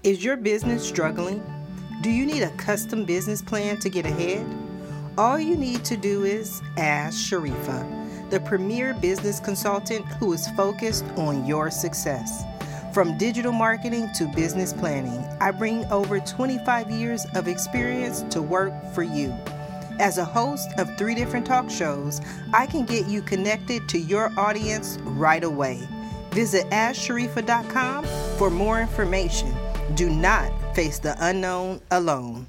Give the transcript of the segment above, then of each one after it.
Is your business struggling? Do you need a custom business plan to get ahead? All you need to do is ask Sharifa, the premier business consultant who is focused on your success. From digital marketing to business planning, I bring over 25 years of experience to work for you. As a host of 3 different talk shows, I can get you connected to your audience right away. Visit AskSharifa.com for more information. Do not face the unknown alone.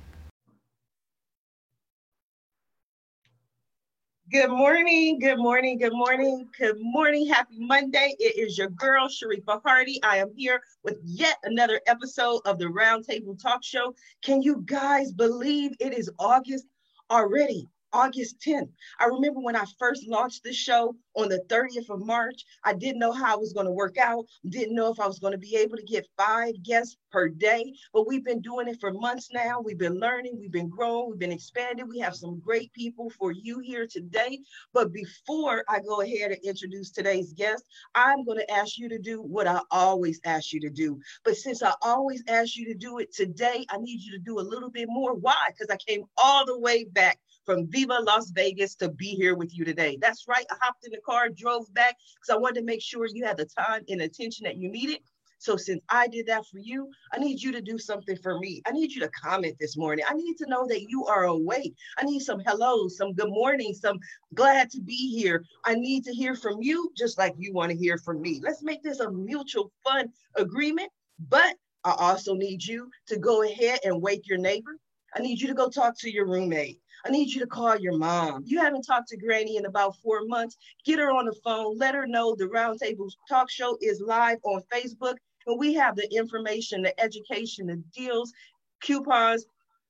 Good morning, good morning, good morning, good morning. Happy Monday. It is your girl, Sharifa Hardy. I am here with yet another episode of the Roundtable Talk Show. Can you guys believe it is August already? August 10th. I remember when I first launched this show on the 30th of March, I didn't know how it was going to work out. Didn't know if I was going to be able to get 5 guests per day, but we've been doing it for months now. We've been learning, we've been growing, we've been expanding. We have some great people for you here today. But before I go ahead and introduce today's guest, I'm going to ask you to do what I always ask you to do. But since I always ask you to do it today, I need you to do a little bit more. Why? Because I came all the way back from Viva Las Vegas to be here with you today. That's right. I hopped in the car, drove back because I wanted to make sure you had the time and attention that you needed. So since I did that for you, I need you to do something for me. I need you to comment this morning. I need to know that you are awake. I need some hellos, some good morning, some glad to be here. I need to hear from you just like you want to hear from me. Let's make this a mutual fun agreement. But I also need you to go ahead and wake your neighbor. I need you to go talk to your roommate. I need you to call your mom. You haven't talked to Granny in about 4 months. Get her on the phone. Let her know the Roundtable Talk Show is live on Facebook. And we have the information, the education, the deals, coupons,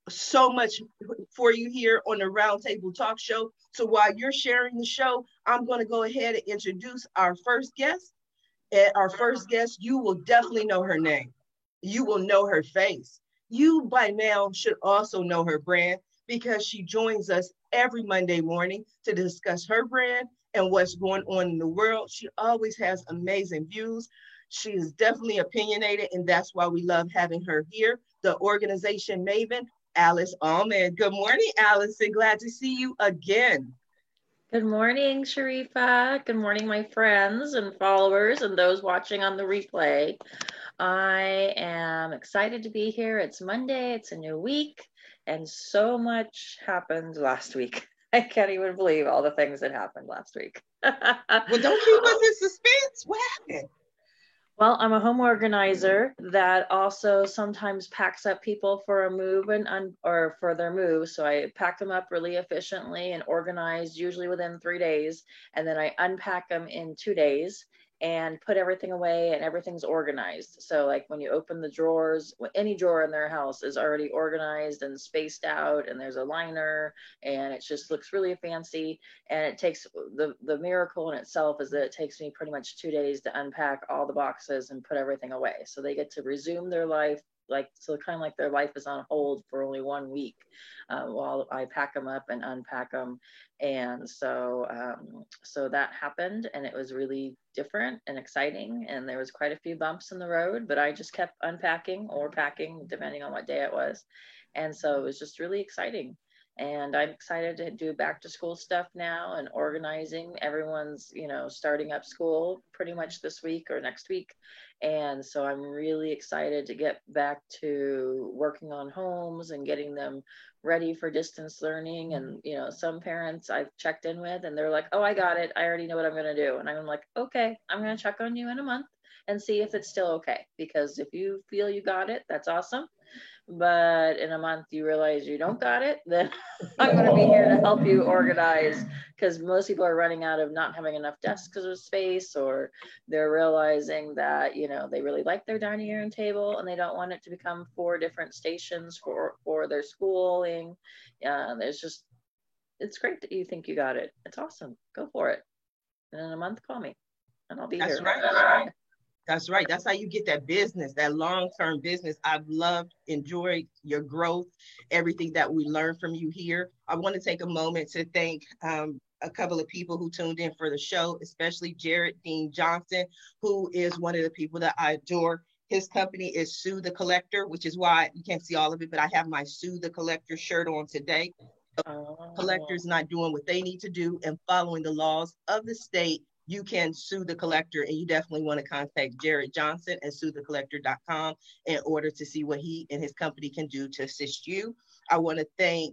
so much for you here on the Roundtable Talk Show. So while you're sharing the show, I'm going to go ahead and introduce our first guest. And our first guest, you will definitely know her name. You will know her face. You by now should also know her brand, because she joins us every Monday morning to discuss her brand and what's going on in the world. She always has amazing views. She is definitely opinionated, and that's why we love having her here. The organization maven, Alice Allman. Good morning, Allison. Glad to see you again. Good morning, Sharifa. Good morning, my friends and followers and those watching on the replay. I am excited to be here. It's Monday, it's a new week, and so much happened last week. I can't even believe all the things that happened last week. Well, don't keep us in suspense. What happened? Well, I'm a home organizer that also sometimes packs up people for a move or for their move. So I pack them up really efficiently and organized, usually within 3 days, and then I unpack them in 2 days and put everything away, and everything's organized. So like when you open the drawers, any drawer in their house is already organized and spaced out, and there's a liner, and it just looks really fancy. And it takes the miracle in itself is that it takes me pretty much 2 days to unpack all the boxes and put everything away. So they get to resume their life, so kind of like their life is on hold for only 1 week while I pack them up and unpack them. And so that happened, and it was really different and exciting, and there was quite a few bumps in the road, but I just kept unpacking or packing depending on what day it was. And so it was just really exciting. And I'm excited to do back to school stuff now and organizing. Everyone's, starting up school pretty much this week or next week. And so I'm really excited to get back to working on homes and getting them ready for distance learning. And, some parents I've checked in with and they're like, oh, I got it. I already know what I'm going to do. And I'm like, okay, I'm going to check on you in a month and see if it's still okay. Because if you feel you got it, that's awesome. But in a month you realize you don't got it, then I'm going to be here to help you organize, because most people are running out of not having enough desks or space, or they're realizing that, they really like their dining room table and they don't want it to become 4 different stations for their schooling. It's great that you think you got it. It's awesome. Go for it. And in a month, call me and I'll be here. That's right. That's right. That's how you get that business, that long-term business. I've loved, enjoyed your growth, everything that we learned from you here. I want to take a moment to thank a couple of people who tuned in for the show, especially Jared Dean Johnson, who is one of the people that I adore His company is Sue the Collector, which is why you can't see all of it, but I have my Sue the Collector shirt on today. Collectors not doing what they need to do and following the laws of the state, you can sue the collector, and you definitely want to contact Jared Johnson and suethecollector.com in order to see what he and his company can do to assist you. I want to thank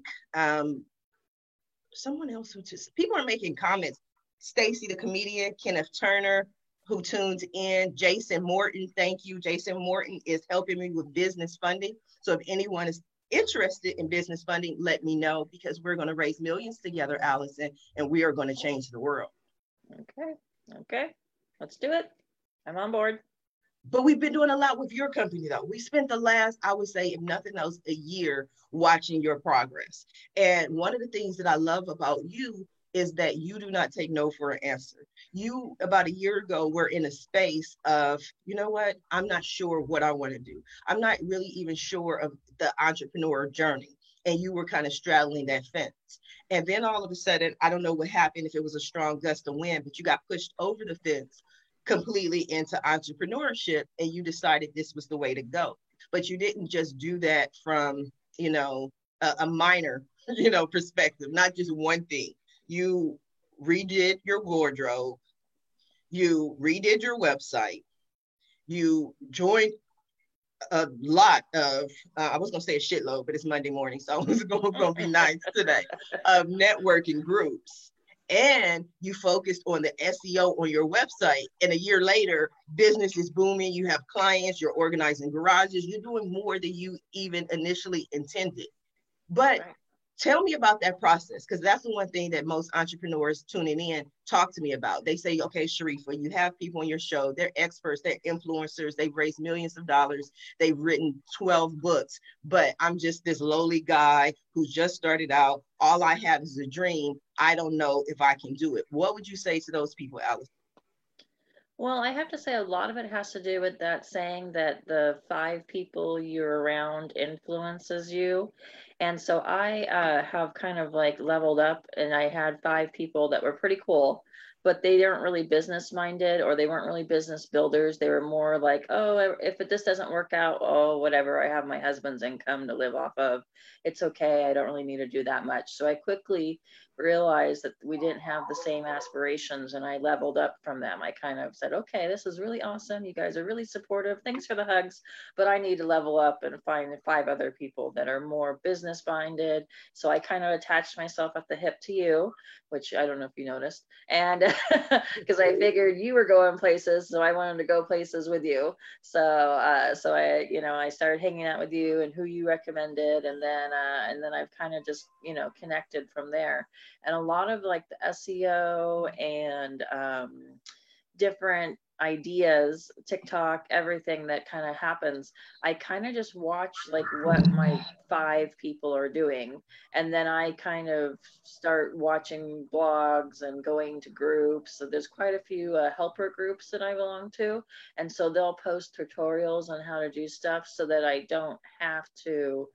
someone else who just, people are making comments. Stacy, the comedian, Kenneth Turner, who tuned in, Jason Morton, thank you. Jason Morton is helping me with business funding. So if anyone is interested in business funding, let me know, because we're going to raise millions together, Allison, and we are going to change the world. Okay, let's do it. I'm on board. But we've been doing a lot with your company, though. We spent the last, I would say, if nothing else, a year watching your progress. And one of the things that I love about you is that you do not take no for an answer. You, about a year ago, were in a space of, you know what, I'm not sure what I want to do. I'm not really even sure of the entrepreneur journey. And you were kind of straddling that fence. And then all of a sudden, I don't know what happened, if it was a strong gust of wind, but you got pushed over the fence completely into entrepreneurship, and you decided this was the way to go. But you didn't just do that from, you know, a minor, you know, perspective, not just one thing. You redid your wardrobe, you redid your website, you joined a lot of, I was going to say a shitload, but it's Monday morning, so I was going to be nice today, of networking groups. And you focused on the SEO on your website. And a year later, business is booming. You have clients, you're organizing garages, you're doing more than you even initially intended. But tell me about that process, because that's the one thing that most entrepreneurs tuning in talk to me about. They say, okay, Sharifa, you have people on your show, they're experts, they're influencers, they've raised millions of dollars, they've written 12 books, but I'm just this lowly guy who just started out. All I have is a dream. I don't know if I can do it. What would you say to those people, Alice? Well, I have to say a lot of it has to do with that saying that the 5 people you're around influences you. And so I have kind of like leveled up, and I had 5 people that were pretty cool, but they weren't really business minded, or they weren't really business builders. They were more like, oh, if this doesn't work out, oh, whatever, I have my husband's income to live off of. It's okay. I don't really need to do that much. So I quickly realized that we didn't have the same aspirations, and I leveled up from them. I kind of said, okay, this is really awesome. You guys are really supportive. Thanks for the hugs, but I need to level up and find 5 other people that are more business minded. So I kind of attached myself at the hip to you, which I don't know if you noticed. And because I figured you were going places, so I wanted to go places with you. So I, I started hanging out with you and who you recommended, and then I've kind of just, connected from there. And a lot of like the SEO and different ideas, TikTok, everything that kind of happens, I kind of just watch like what my 5 people are doing. And then I kind of start watching blogs and going to groups. So there's quite a few helper groups that I belong to. And so they'll post tutorials on how to do stuff so that I don't have to,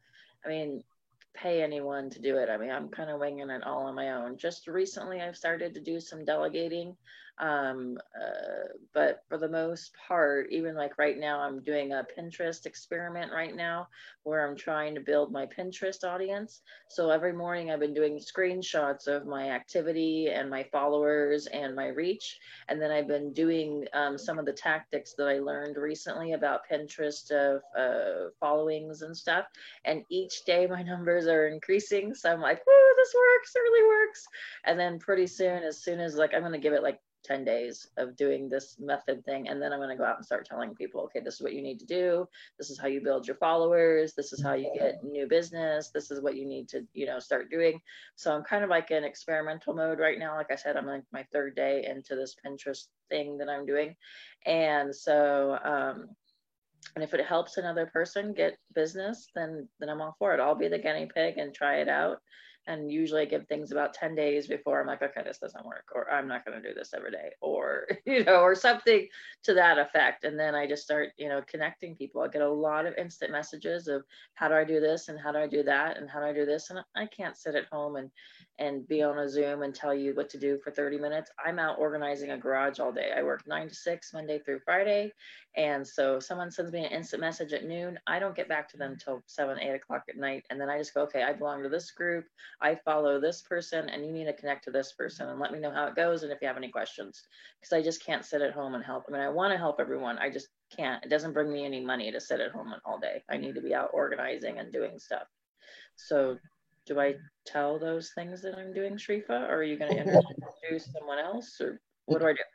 pay anyone to do it. I'm kind of winging it all on my own. Just recently, I've started to do some delegating. But for the most part, even like right now, I'm doing a Pinterest experiment right now where I'm trying to build my Pinterest audience. So every morning I've been doing screenshots of my activity and my followers and my reach. And then I've been doing some of the tactics that I learned recently about Pinterest of followings and stuff. And each day my numbers are increasing. So I'm like, woo, this works, it really works. And then pretty soon, as soon as like, I'm going to give it like 10 days of doing this method thing. And then I'm going to go out and start telling people, okay, this is what you need to do. This is how you build your followers. This is how you get new business. This is what you need to, start doing. So I'm kind of like in experimental mode right now. Like I said, I'm like my 3rd day into this Pinterest thing that I'm doing. And so, and if it helps another person get business, then I'm all for it. I'll be the guinea pig and try it out. And usually I give things about 10 days before I'm like, okay, this doesn't work, or I'm not going to do this every day, or, or something to that effect. And then I just start, connecting people. I get a lot of instant messages of how do I do this? And how do I do that? And how do I do this? And I can't sit at home and be on a Zoom and tell you what to do for 30 minutes. I'm out organizing a garage all day. I work 9 to 6, Monday through Friday. And so if someone sends me an instant message at noon, I don't get back to them till 7, 8 o'clock at night. And then I just go, okay, I belong to this group. I follow this person, and you need to connect to this person and let me know how it goes. And if you have any questions, because I just can't sit at home and help. I mean, I want to help everyone. I just can't. It doesn't bring me any money to sit at home all day. I need to be out organizing and doing stuff. So do I tell those things that I'm doing, Sharifa, or are you going to introduce someone else, or what do I do?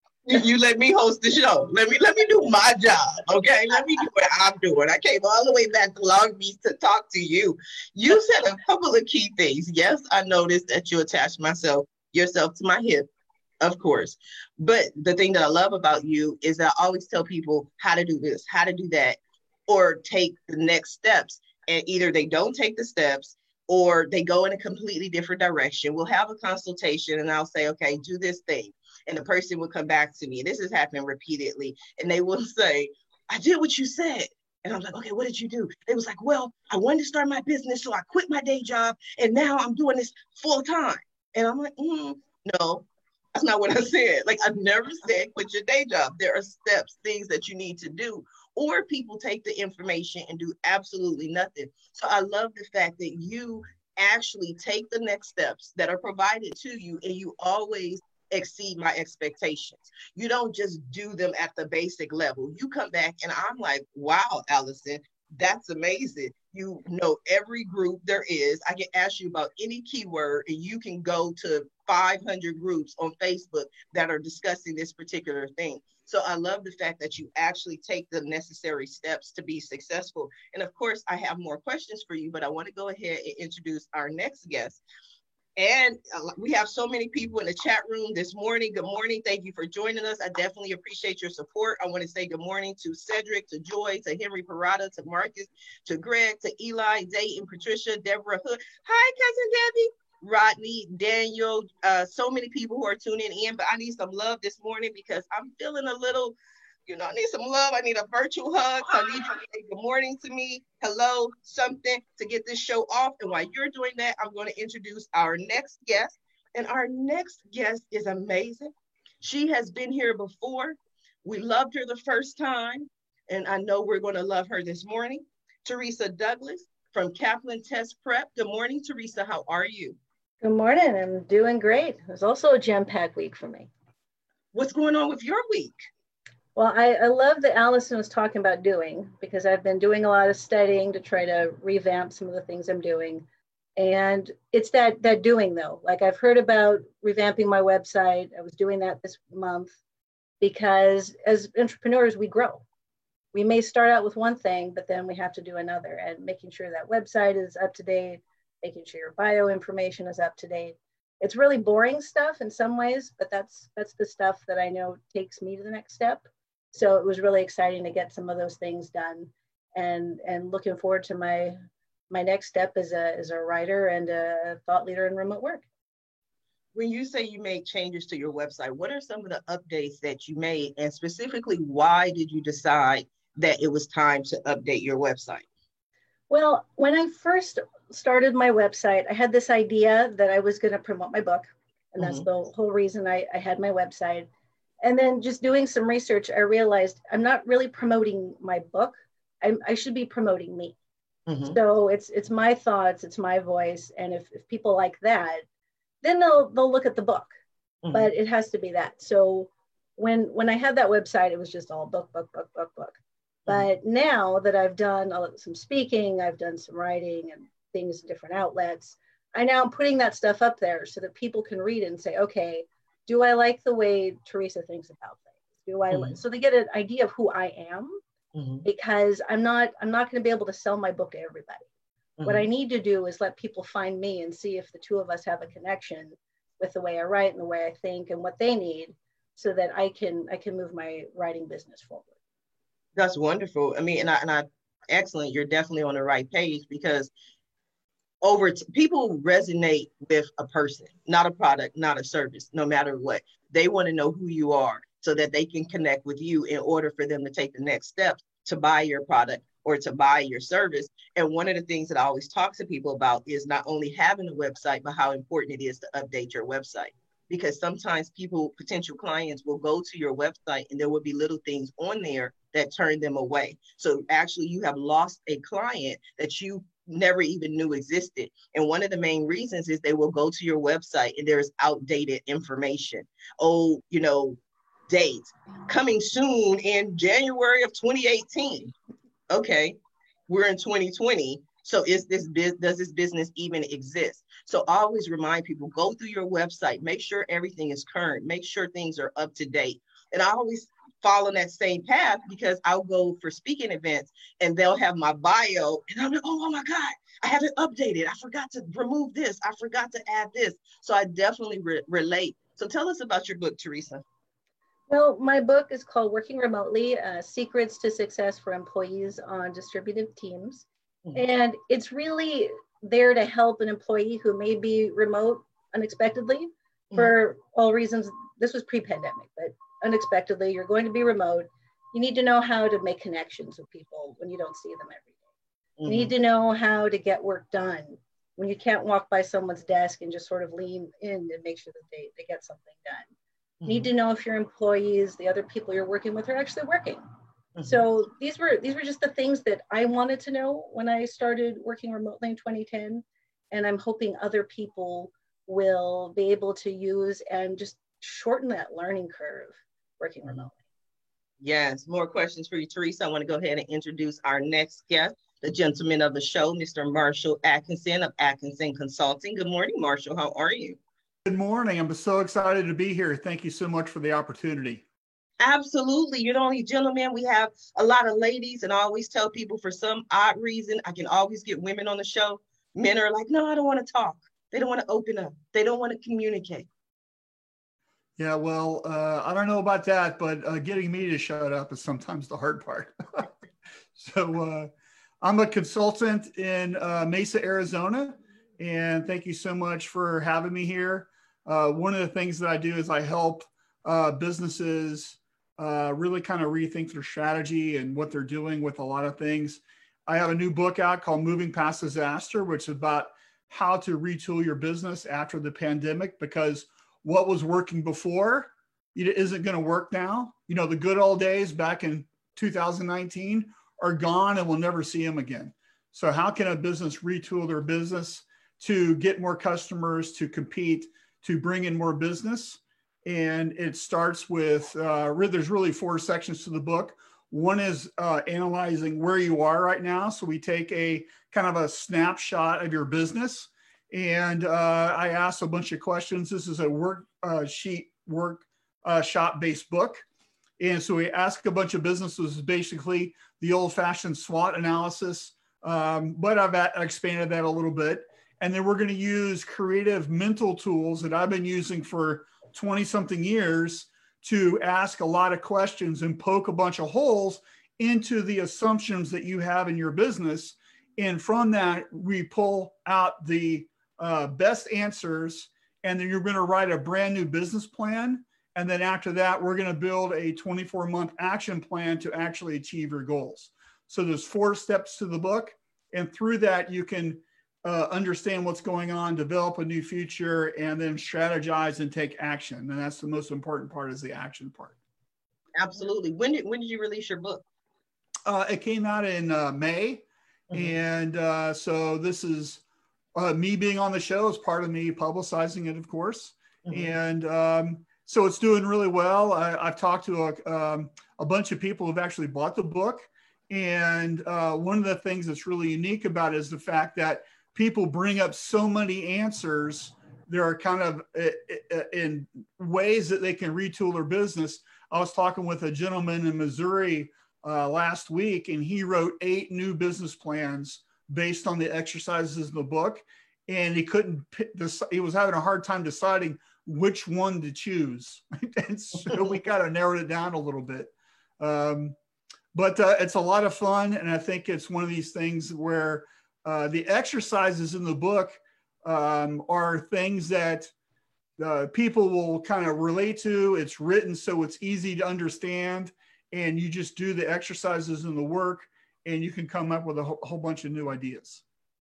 You let me host the show. Let me do my job, okay? Let me do what I'm doing. I came all the way back to Long Beach to talk to you. You said a couple of key things. Yes, I noticed that you attached yourself to my hip, of course. But the thing that I love about you is that I always tell people how to do this, how to do that, or take the next steps. And either they don't take the steps or they go in a completely different direction. We'll have a consultation and I'll say, okay, do this thing. And the person will come back to me. This has happened repeatedly. And they will say, I did what you said. And I'm like, okay, what did you do? They was like, well, I wanted to start my business, so I quit my day job. And now I'm doing this full time. And I'm like, no, that's not what I said. Like, I've never said quit your day job. There are steps, things that you need to do. Or people take the information and do absolutely nothing. So I love the fact that you actually take the next steps that are provided to you, and you always exceed my expectations. You don't just do them at the basic level. You come back and I'm like, wow, Allison, that's amazing. You know every group there is. I can ask you about any keyword and you can go to 500 groups on Facebook that are discussing this particular thing. So I love the fact that you actually take the necessary steps to be successful. And of course, I have more questions for you, but I want to go ahead and introduce our next guest. And we have so many people in the chat room this morning. Good morning. Thank you for joining us. I definitely appreciate your support. I want to say good morning to Cedric, to Joy, to Henry Parada, to Marcus, to Greg, to Eli, Dayton, Patricia, Deborah Hood. Hi, Cousin Debbie. Rodney, Daniel, so many people who are tuning in, but I need some love this morning because I'm feeling a little, I need some love. I need a virtual hug. So I need you to say good morning to me, hello, something to get this show off. And while you're doing that, I'm going to introduce our next guest. And our next guest is amazing. She has been here before. We loved her the first time, and I know we're going to love her this morning. Teresa Douglas from Kaplan Test Prep. Good morning, Teresa. How are you? Good morning. I'm doing great. It was also a jam-packed week for me. What's going on with your week? Well, I love that Allison was talking about doing, because I've been doing a lot of studying to try to revamp some of the things I'm doing. And it's that doing though. Like, I've heard about revamping my website. I was doing that this month because as entrepreneurs, we grow. We may start out with one thing, but then we have to do another, and making sure that website is up to date, making sure your bio information is up to date. It's really boring stuff in some ways, but that's the stuff that I know takes me to the next step. So it was really exciting to get some of those things done, and looking forward to my next step as a writer and a thought leader in remote work. When you say you made changes to your website, what are some of the updates that you made, and specifically, why did you decide that it was time to update your website? Well, when I first started my website, I had this idea that I was going to promote my book. And that's the whole reason I had my website. And then just doing some research, I realized I'm not really promoting my book. I should be promoting me. So it's my thoughts, it's my voice. And if people like that, then they'll look at the book. But it has to be that. So when I had that website, it was just all book. But now that I've done some speaking, I've done some writing and things in different outlets, I now am putting that stuff up there so that people can read it and say, okay, do I like the way Teresa thinks about things? So they get an idea of who I am, because I'm not going to be able to sell my book to everybody. What I need to do is let people find me and see if the two of us have a connection with the way I write and the way I think and what they need, so that I can move my writing business forward. That's wonderful. I mean, and I excellent. You're definitely on the right page, because people resonate with a person, not a product, not a service, no matter what. They want to know who you are so that they can connect with you in order for them to take the next steps to buy your product or to buy your service. And one of the things that I always talk to people about is not only having a website, but how important it is to update your website. Because sometimes potential clients will go to your website and there will be little things on there that turn them away. So actually you have lost a client that you never even knew existed. And one of the main reasons is they will go to your website and there's outdated information. Oh, dates coming soon in January of 2018. Okay, we're in 2020. So does this business even exist? So I always remind people, go through your website, make sure everything is current, make sure things are up to date. And I always follow that same path because I'll go for speaking events and they'll have my bio and I'm like, oh my God, I haven't updated. I forgot to remove this. I forgot to add this. So I definitely relate. So tell us about your book, Teresa. Well, my book is called Working Remotely, Secrets to Success for Employees on Distributed Teams. And it's really there to help an employee who may be remote unexpectedly for all reasons. This was pre-pandemic, but unexpectedly, you're going to be remote. You need to know how to make connections with people when you don't see them every day. You need to know how to get work done when you can't walk by someone's desk and just sort of lean in and make sure that they get something done. You need to know if your employees, the other people you're working with, are actually working. So these were just the things that I wanted to know when I started working remotely in 2010. And I'm hoping other people will be able to use and just shorten that learning curve working remotely. Yes, more questions for you, Teresa. I want to go ahead and introduce our next guest, the gentleman of the show, Mr. Marshall Atkinson of Atkinson Consulting. Good morning, Marshall. How are you? Good morning. I'm so excited to be here. Thank you so much for the opportunity. Absolutely. You're the only gentleman. We have a lot of ladies, and I always tell people for some odd reason, I can always get women on the show. Men are like, no, I don't want to talk. They don't want to open up. They don't want to communicate. Yeah, well, I don't know about that, but getting me to shut up is sometimes the hard part. So I'm a consultant in Mesa, Arizona, and thank you so much for having me here. One of the things that I do is I help businesses really kind of rethink their strategy and what they're doing with a lot of things. I have a new book out called Moving Past Disaster, which is about how to retool your business after the pandemic, because what was working before isn't going to work now. The good old days back in 2019 are gone and we'll never see them again. So how can a business retool their business to get more customers, to compete, to bring in more business? And it starts with, there's really 4 sections to the book. One is analyzing where you are right now. So we take a kind of a snapshot of your business. And I asked a bunch of questions. This is a workshop-based book. And so we ask a bunch of businesses, basically the old-fashioned SWOT analysis, but I've expanded that a little bit. And then we're going to use creative mental tools that I've been using for 20-something years to ask a lot of questions and poke a bunch of holes into the assumptions that you have in your business. And from that, we pull out the best answers, and then you're going to write a brand new business plan. And then after that, we're going to build a 24-month action plan to actually achieve your goals. So there's 4 steps to the book. And through that, you can understand what's going on, develop a new future, and then strategize and take action. And that's the most important part, is the action part. Absolutely. When did you release your book? It came out in May. And so this is me being on the show is part of me publicizing it, of course. And so it's doing really well. I've talked to a bunch of people who've actually bought the book. And one of the things that's really unique about it is the fact that people bring up so many answers. There are kind of in ways that they can retool their business. I was talking with a gentleman in Missouri last week, and he wrote 8 new business plans based on the exercises in the book. And he he was having a hard time deciding which one to choose. And so we kind of narrowed it down a little bit. But it's a lot of fun. And I think it's one of these things where The exercises in the book are things that people will kind of relate to. It's written so it's easy to understand, and you just do the exercises and the work, and you can come up with a whole bunch of new ideas.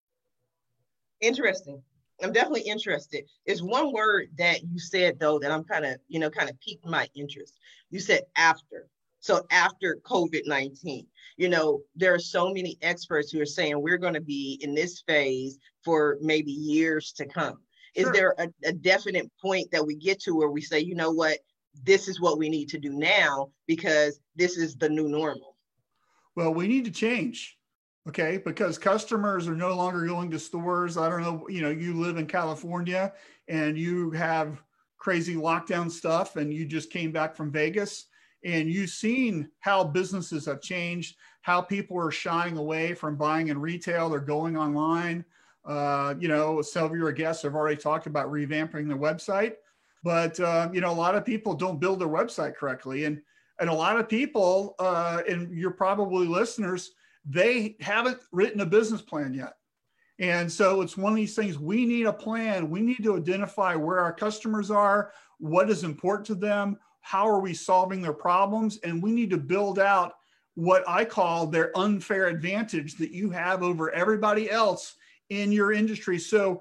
Interesting. I'm definitely interested. There's one word that you said though that I'm kind of piqued my interest. You said after. So after COVID-19, there are so many experts who are saying we're going to be in this phase for maybe years to come. Sure. Is there a definite point that we get to where we say, you know what, this is what we need to do now because this is the new normal? Well, we need to change. Okay, because customers are no longer going to stores. I don't know, you live in California and you have crazy lockdown stuff and you just came back from Vegas and you've seen how businesses have changed, how people are shying away from buying in retail. They're going online. Some of your guests have already talked about revamping their website, but a lot of people don't build their website correctly. And a lot of people, and you're probably listeners, they haven't written a business plan yet. And so it's one of these things, we need a plan. We need to identify where our customers are, what is important to them, how are we solving their problems? And we need to build out what I call their unfair advantage that you have over everybody else in your industry. So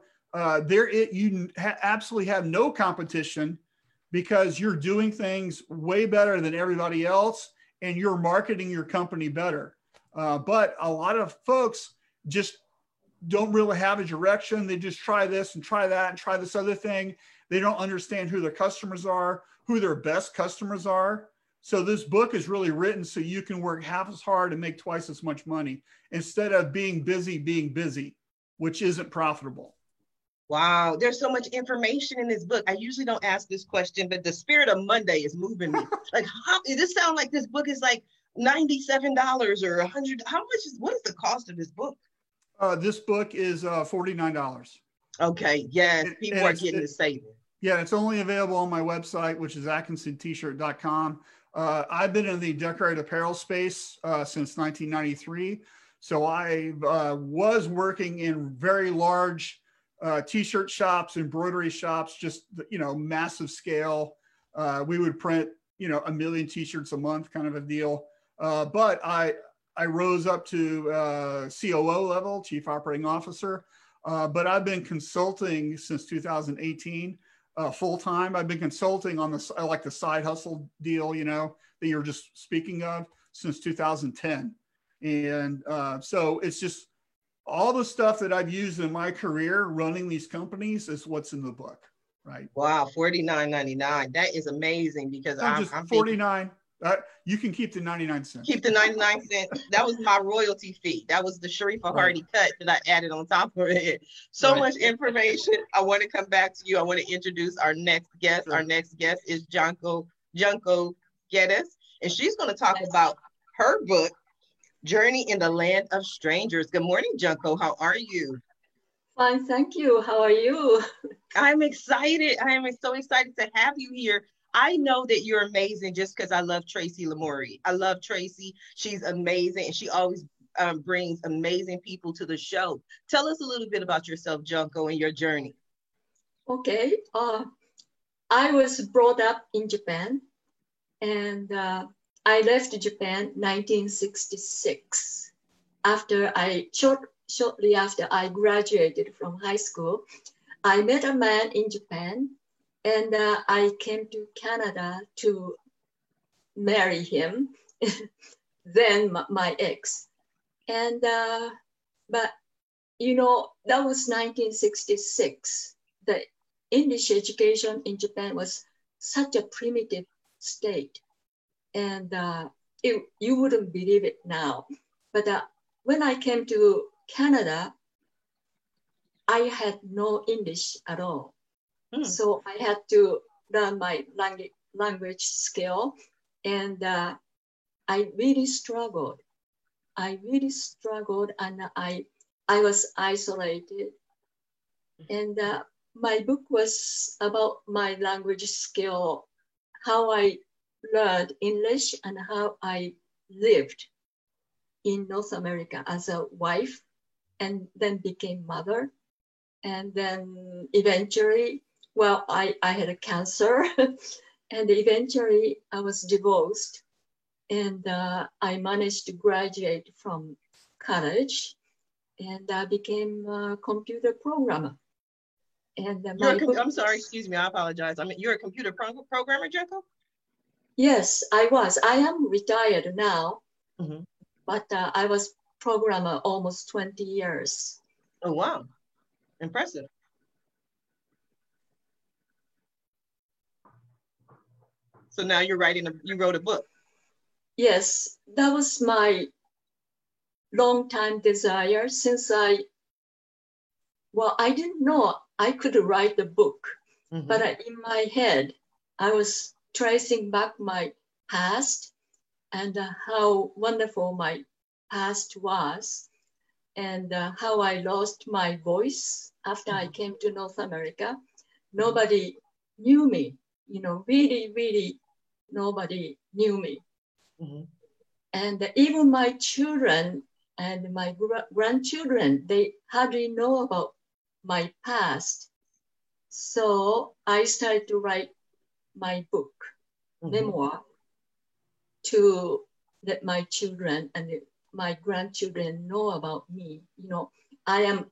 you absolutely have no competition because you're doing things way better than everybody else and you're marketing your company better. But a lot of folks just don't really have a direction. They just try this and try that and try this other thing. They don't understand who their customers are, who their best customers are. So this book is really written so you can work half as hard and make twice as much money instead of being busy, which isn't profitable. Wow, there's so much information in this book. I usually don't ask this question, but the spirit of Monday is moving me. Like, does this sound like this book is like $97 or $100? What is the cost of this book? This book is $49. Okay, yes, people are getting the saving. Yeah, it's only available on my website, which is AtkinsonT-shirt.com. I've been in the decorated apparel space since 1993. So I was working in very large T-shirt shops, embroidery shops, just, massive scale. We would print, 1 million T-shirts a month kind of a deal. But I rose up to COO level, Chief Operating Officer. But I've been consulting since 2018, full time. I've been consulting on the side hustle deal, that you were just speaking of, since 2010. And so it's just all the stuff that I've used in my career running these companies is what's in the book, right? Wow, $49.99. That is amazing because I'm just $49. You can keep the 99 cents. Keep the 99 cents. That was my royalty fee. That was the Sharifa Hardy cut that I added on top of it. So much information. I want to come back to you. I want to introduce our next guest. Sure. Our next guest is Junko Geddes, and she's going to talk about her book, Journey in the Land of Strangers. Good morning, Junko. How are you? Fine, thank you. How are you? I'm excited. I am so excited to have you here. I know that you're amazing just because I love Tracy Lamourie. I love Tracy. She's amazing, and she always brings amazing people to the show. Tell us a little bit about yourself, Junko, and your journey. Okay. I was brought up in Japan, and I left Japan 1966. Shortly after I graduated from high school, I met a man in Japan, and I came to Canada to marry him, then my ex. And, but, that was 1966. The English education in Japan was such a primitive state. And you wouldn't believe it now. But when I came to Canada, I had no English at all. So I had to learn my language skill, and I really struggled. And I was isolated. And my book was about my language skill, how I learned English and how I lived in North America as a wife and then became mother. And then eventually, well, I had a cancer and eventually I was divorced, and I managed to graduate from college, and I became a computer programmer. And I'm sorry, excuse me, I apologize. I mean, you're a computer programmer, Junko? Yes, I was. I am retired now, but I was programmer almost 20 years. Oh, wow. Impressive. So now you're you wrote a book. Yes, that was my long time desire since I didn't know I could write a book, but in my head, I was tracing back my past and how wonderful my past was, and how I lost my voice after I came to North America. Nobody knew me, really, really nobody knew me. And even my children and my grandchildren, they hardly know about my past. So I started to write my book, memoir, to let my children and my grandchildren know about me. I am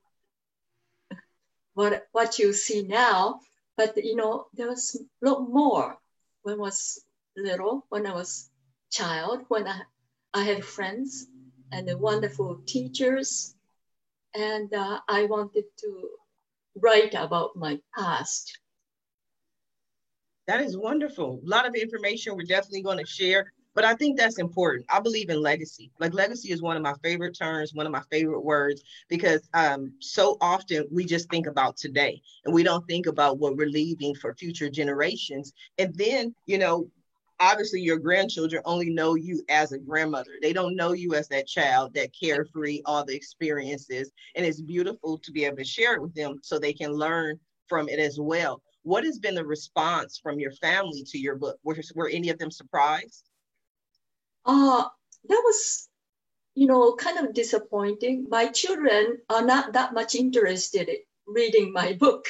what you see now, but there was a lot more when I was little, when I was child, when I had friends and wonderful teachers, and I wanted to write about my past. That is wonderful. A lot of information we're definitely going to share, but I think that's important. I believe in legacy. Like, legacy is one of my favorite terms, one of my favorite words, because so often we just think about today and we don't think about what we're leaving for future generations. And then, obviously your grandchildren only know you as a grandmother. They don't know you as that child, that carefree, all the experiences. And it's beautiful to be able to share it with them so they can learn from it as well. What has been the response from your family to your book? Were any of them surprised? That was, kind of disappointing. My children are not that much interested in reading my book.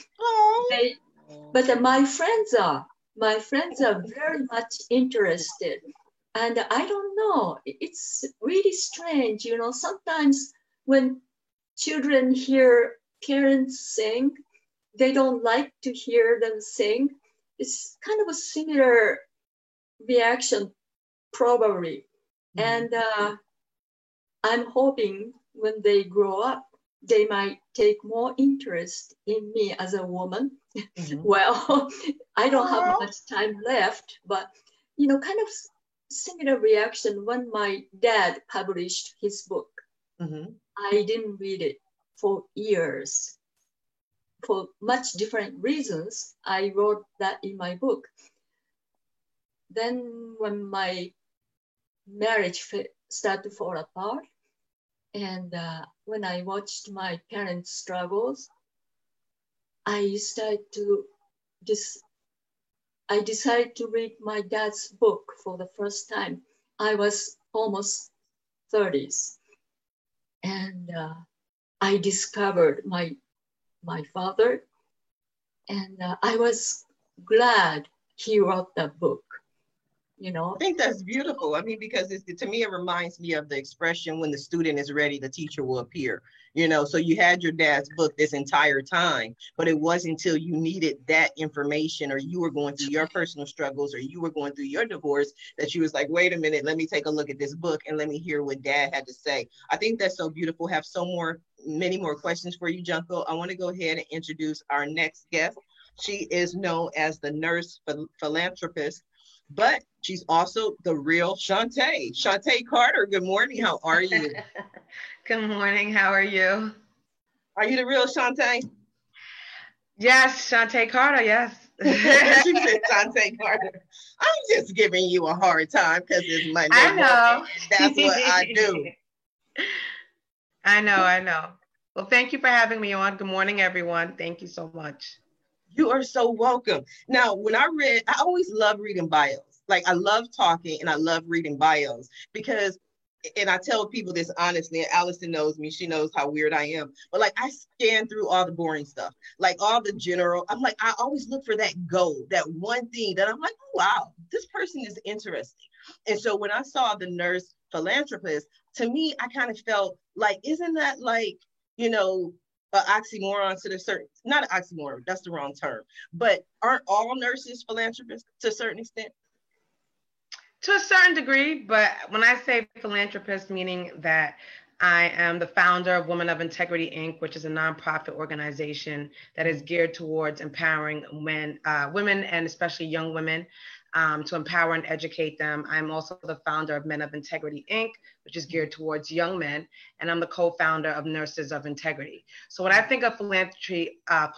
But my friends are. My friends are very much interested. And I don't know, it's really strange. Sometimes when children hear parents sing, they don't like to hear them sing. It's kind of a similar reaction, probably. And I'm hoping when they grow up, they might take more interest in me as a woman. Well, I don't have much time left, but, kind of similar reaction when my dad published his book. I didn't read it for years. For much different reasons, I wrote that in my book. Then when my marriage started to fall apart, and when I watched my parents' struggles, I decided to read my dad's book for the first time. I was almost 30s, and I discovered my father, and I was glad he wrote that book. I think that's beautiful. I mean, because to me, it reminds me of the expression, when the student is ready, the teacher will appear. So you had your dad's book this entire time, but it wasn't until you needed that information, or you were going through your personal struggles, or you were going through your divorce, that you was like, wait a minute, let me take a look at this book and let me hear what dad had to say. I think that's so beautiful. Have many more questions for you, Junko. I want to go ahead and introduce our next guest. She is known as the nurse philanthropist, but she's also the real Shantae. Shantae Carter, good morning. How are you? Good morning. How are you? Are you the real Shantae? Yes, Shantae Carter, yes. She said Shantae Carter. I'm just giving you a hard time because it's Monday. I know. That's what I do. I know. Well, thank you for having me on. Good morning, everyone. Thank you so much. You are so welcome. Now, when I always love reading bios. Like, I love talking and I love reading bios, because and I tell people this honestly, and Allison knows me, she knows how weird I am. But like I scan through all the boring stuff, like all the general. I'm like, I always look for that gold, that one thing that I'm like, oh wow, this person is interesting. And so when I saw the nurse philanthropist, to me, I kind of felt like, isn't that like, you know, an oxymoron to the certain, not an oxymoron, that's the wrong term, but aren't all nurses philanthropists to a certain extent? To a certain degree, but when I say philanthropist, meaning that I am the founder of Women of Integrity, Inc., which is a nonprofit organization that is geared towards empowering women and especially young women to empower and educate them. I'm also the founder of Men of Integrity, Inc., which is geared towards young men, and I'm the co-founder of Nurses of Integrity. So when I think of philanthropy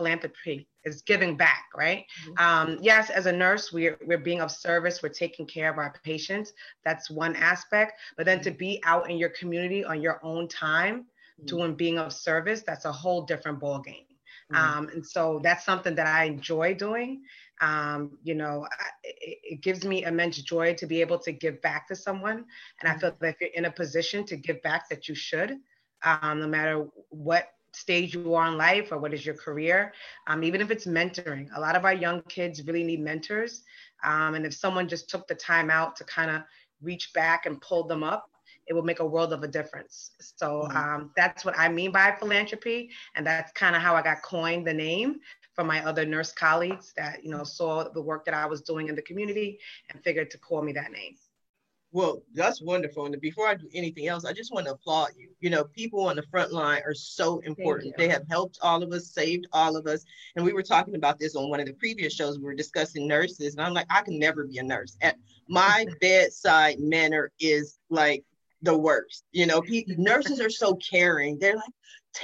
is giving back, right? Yes, as a nurse, we're being of service, we're taking care of our patients. That's one aspect. But then to be out in your community on your own time, doing being of service, that's a whole different ballgame. And so that's something that I enjoy doing. You know, it gives me immense joy to be able to give back to someone. And I feel that if you're in a position to give back, that you should, no matter what stage you are in life or what is your career, even if it's mentoring. A lot of our young kids really need mentors. And if someone just took the time out to kind of reach back and pull them up, it will make a world of a difference. So that's what I mean by philanthropy. And that's kind of how I got coined the name from my other nurse colleagues that, you know, saw the work that I was doing in the community and figured to call me that name. Well, that's wonderful. And before I do anything else, I just want to applaud you. You know, people on the front line are so important. They have helped all of us, saved all of us. And we were talking about this on one of the previous shows. We were discussing nurses. And I'm like, I can never be a nurse. And my bedside manner is like the worst. You know, nurses are so caring. They're like,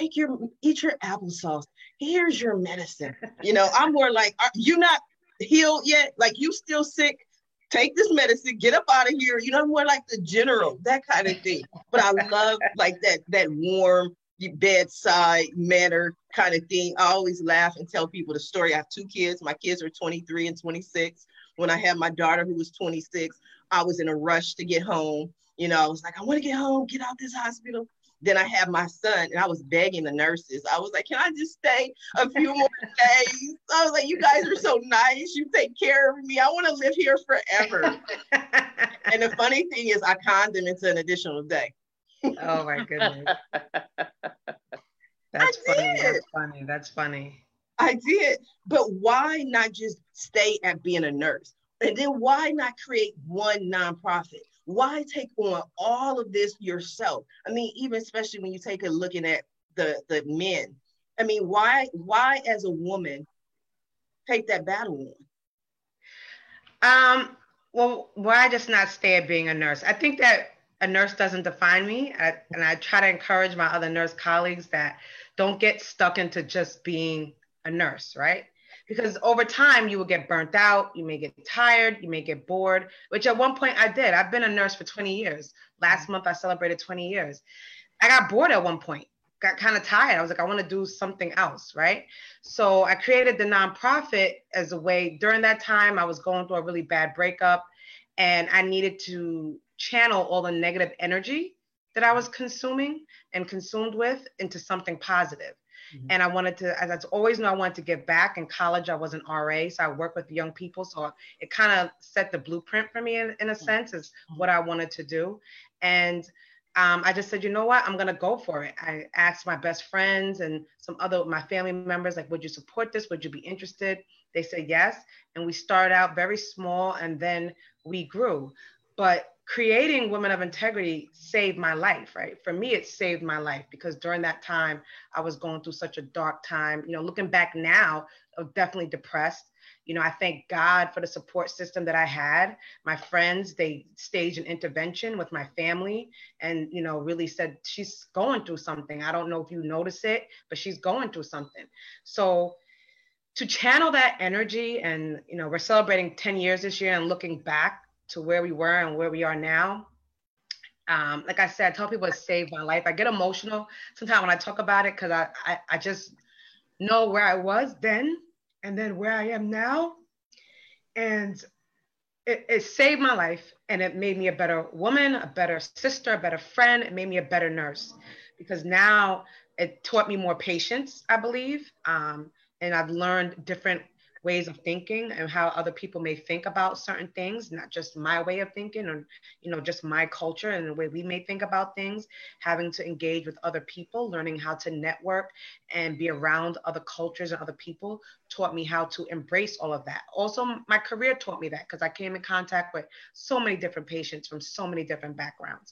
eat your applesauce. Here's your medicine. You know, I'm more like, are you not healed yet? Like, you still sick? Take this medicine, get up out of here. You know, more like the general, that kind of thing. But I love like that warm bedside manner kind of thing. I always laugh and tell people the story. I have 2 kids. My kids are 23 and 26. When I had my daughter who was 26, I was in a rush to get home. You know, I was like, I want to get home, get out this hospital. Then I had my son and I was begging the nurses. I was like, can I just stay a few more days? I was like, you guys are so nice. You take care of me. I want to live here forever. And the funny thing is I conned them into an additional day. Oh my goodness. That's funny. That's funny. That's funny. I did. But why not just stay at being a nurse? And then why not create one nonprofit? Why take on all of this yourself? I mean, even especially when you take a looking at the men. I mean, why as a woman take that battle on? Well, why just not stay at being a nurse? I think that a nurse doesn't define me. And I try to encourage my other nurse colleagues that don't get stuck into just being a nurse, right? Because over time, you will get burnt out, you may get tired, you may get bored, which at one point I did. I've been a nurse for 20 years. Last month, I celebrated 20 years. I got bored at one point, got kind of tired. I was like, I want to do something else, right? So I created the nonprofit as a way. During that time, I was going through a really bad breakup, and I needed to channel all the negative energy that I was consuming and consumed with into something positive. And I wanted to, as I always knew, I wanted to give back. In college, I was an RA, so I work with young people. So it kind of set the blueprint for me in a sense, is what I wanted to do. And I just said, you know what, I'm going to go for it. I asked my best friends and my family members, like, would you support this? Would you be interested? They said yes. And we started out very small and then we grew. But creating Women of Integrity saved my life, right? For me, it saved my life because during that time, I was going through such a dark time. You know, looking back now, I was definitely depressed. You know, I thank God for the support system that I had. My friends, they staged an intervention with my family and, you know, really said, she's going through something. I don't know if you notice it, but she's going through something. So to channel that energy and, you know, we're celebrating 10 years this year and looking back to where we were and where we are now. Like I said, I tell people it saved my life. I get emotional sometimes when I talk about it because I just know where I was then and then where I am now. And it saved my life, and it made me a better woman, a better sister, a better friend. It made me a better nurse, because now it taught me more patience, I believe. And I've learned different ways of thinking and how other people may think about certain things, not just my way of thinking, or, you know, just my culture and the way we may think about things. Having to engage with other people, learning how to network and be around other cultures and other people taught me how to embrace all of that. Also, my career taught me that, because I came in contact with so many different patients from so many different backgrounds.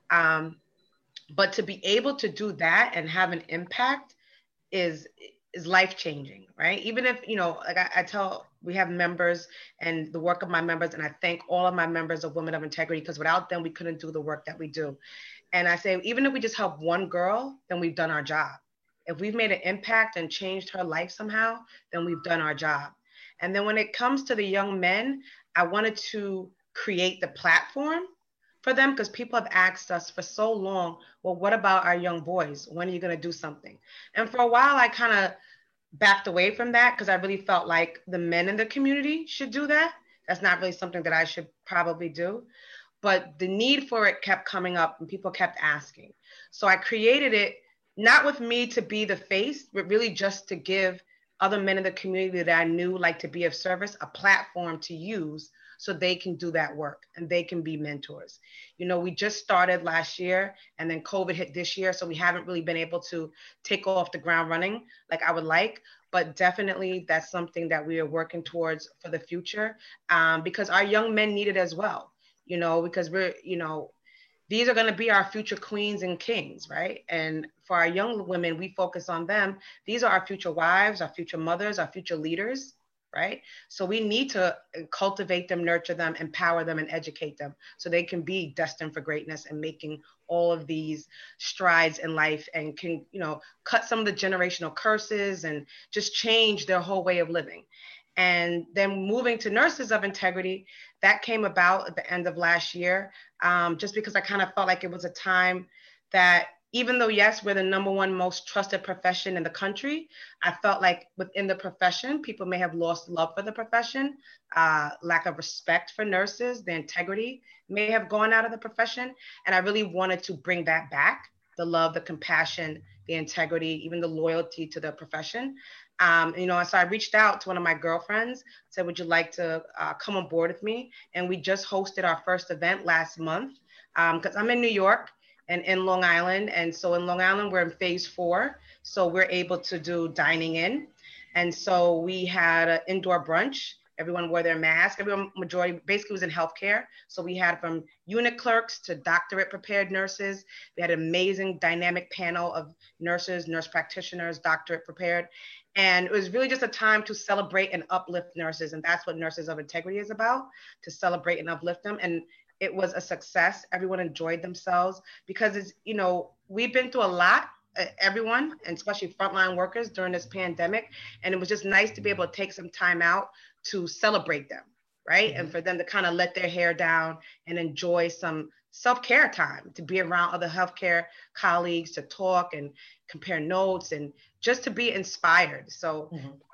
But to be able to do that and have an impact is life-changing, right? Even if, you know, like I tell, we have members and the work of my members, and I thank all of my members of Women of Integrity, because without them, we couldn't do the work that we do. And I say, even if we just help one girl, then we've done our job. If we've made an impact and changed her life somehow, then we've done our job. And then when it comes to the young men, I wanted to create the platform for them, because people have asked us for so long, well, what about our young boys? When are you going to do something? And for a while, I kind of backed away from that, because I really felt like the men in the community should do that. That's not really something that I should probably do. But the need for it kept coming up, and people kept asking. So I created it, not with me to be the face, but really just to give other men in the community that I knew like to be of service a platform to use, so they can do that work and they can be mentors. You know, we just started last year, and then COVID hit this year. So we haven't really been able to take off the ground running like I would like, but definitely that's something that we are working towards for the future, because our young men need it as well, you know, because we're, you know, these are going to be our future queens and kings, right? And for our young women, we focus on them. These are our future wives, our future mothers, our future leaders, right? So we need to cultivate them, nurture them, empower them, and educate them so they can be destined for greatness and making all of these strides in life, and can, you know, cut some of the generational curses and just change their whole way of living. And then moving to Nurses of Integrity, that came about at the end of last year, just because I kind of felt like it was a time that, even though, yes, we're the #1 most trusted profession in the country, I felt like within the profession, people may have lost love for the profession, lack of respect for nurses, the integrity may have gone out of the profession. And I really wanted to bring that back, the love, the compassion, the integrity, even the loyalty to the profession. You know, so I reached out to one of my girlfriends, said, would you like to come on board with me? And we just hosted our first event last month, because I'm in New York and in Long Island. And so in Long Island, we're in phase 4. So we're able to do dining in. And so we had an indoor brunch. Everyone wore their mask. Everyone, majority, basically was in healthcare. So we had from unit clerks to doctorate prepared nurses. We had an amazing dynamic panel of nurses, nurse practitioners, doctorate prepared. And it was really just a time to celebrate and uplift nurses. And that's what Nurses of Integrity is about, to celebrate and uplift them. And it was a success. Everyone enjoyed themselves, because it's, you know, we've been through a lot, everyone, and especially frontline workers during this pandemic. And it was just nice to be able to take some time out to celebrate them, right? Mm-hmm. And for them to kind of let their hair down and enjoy some self-care time, to be around other healthcare colleagues, to talk and compare notes, and just to be inspired. So,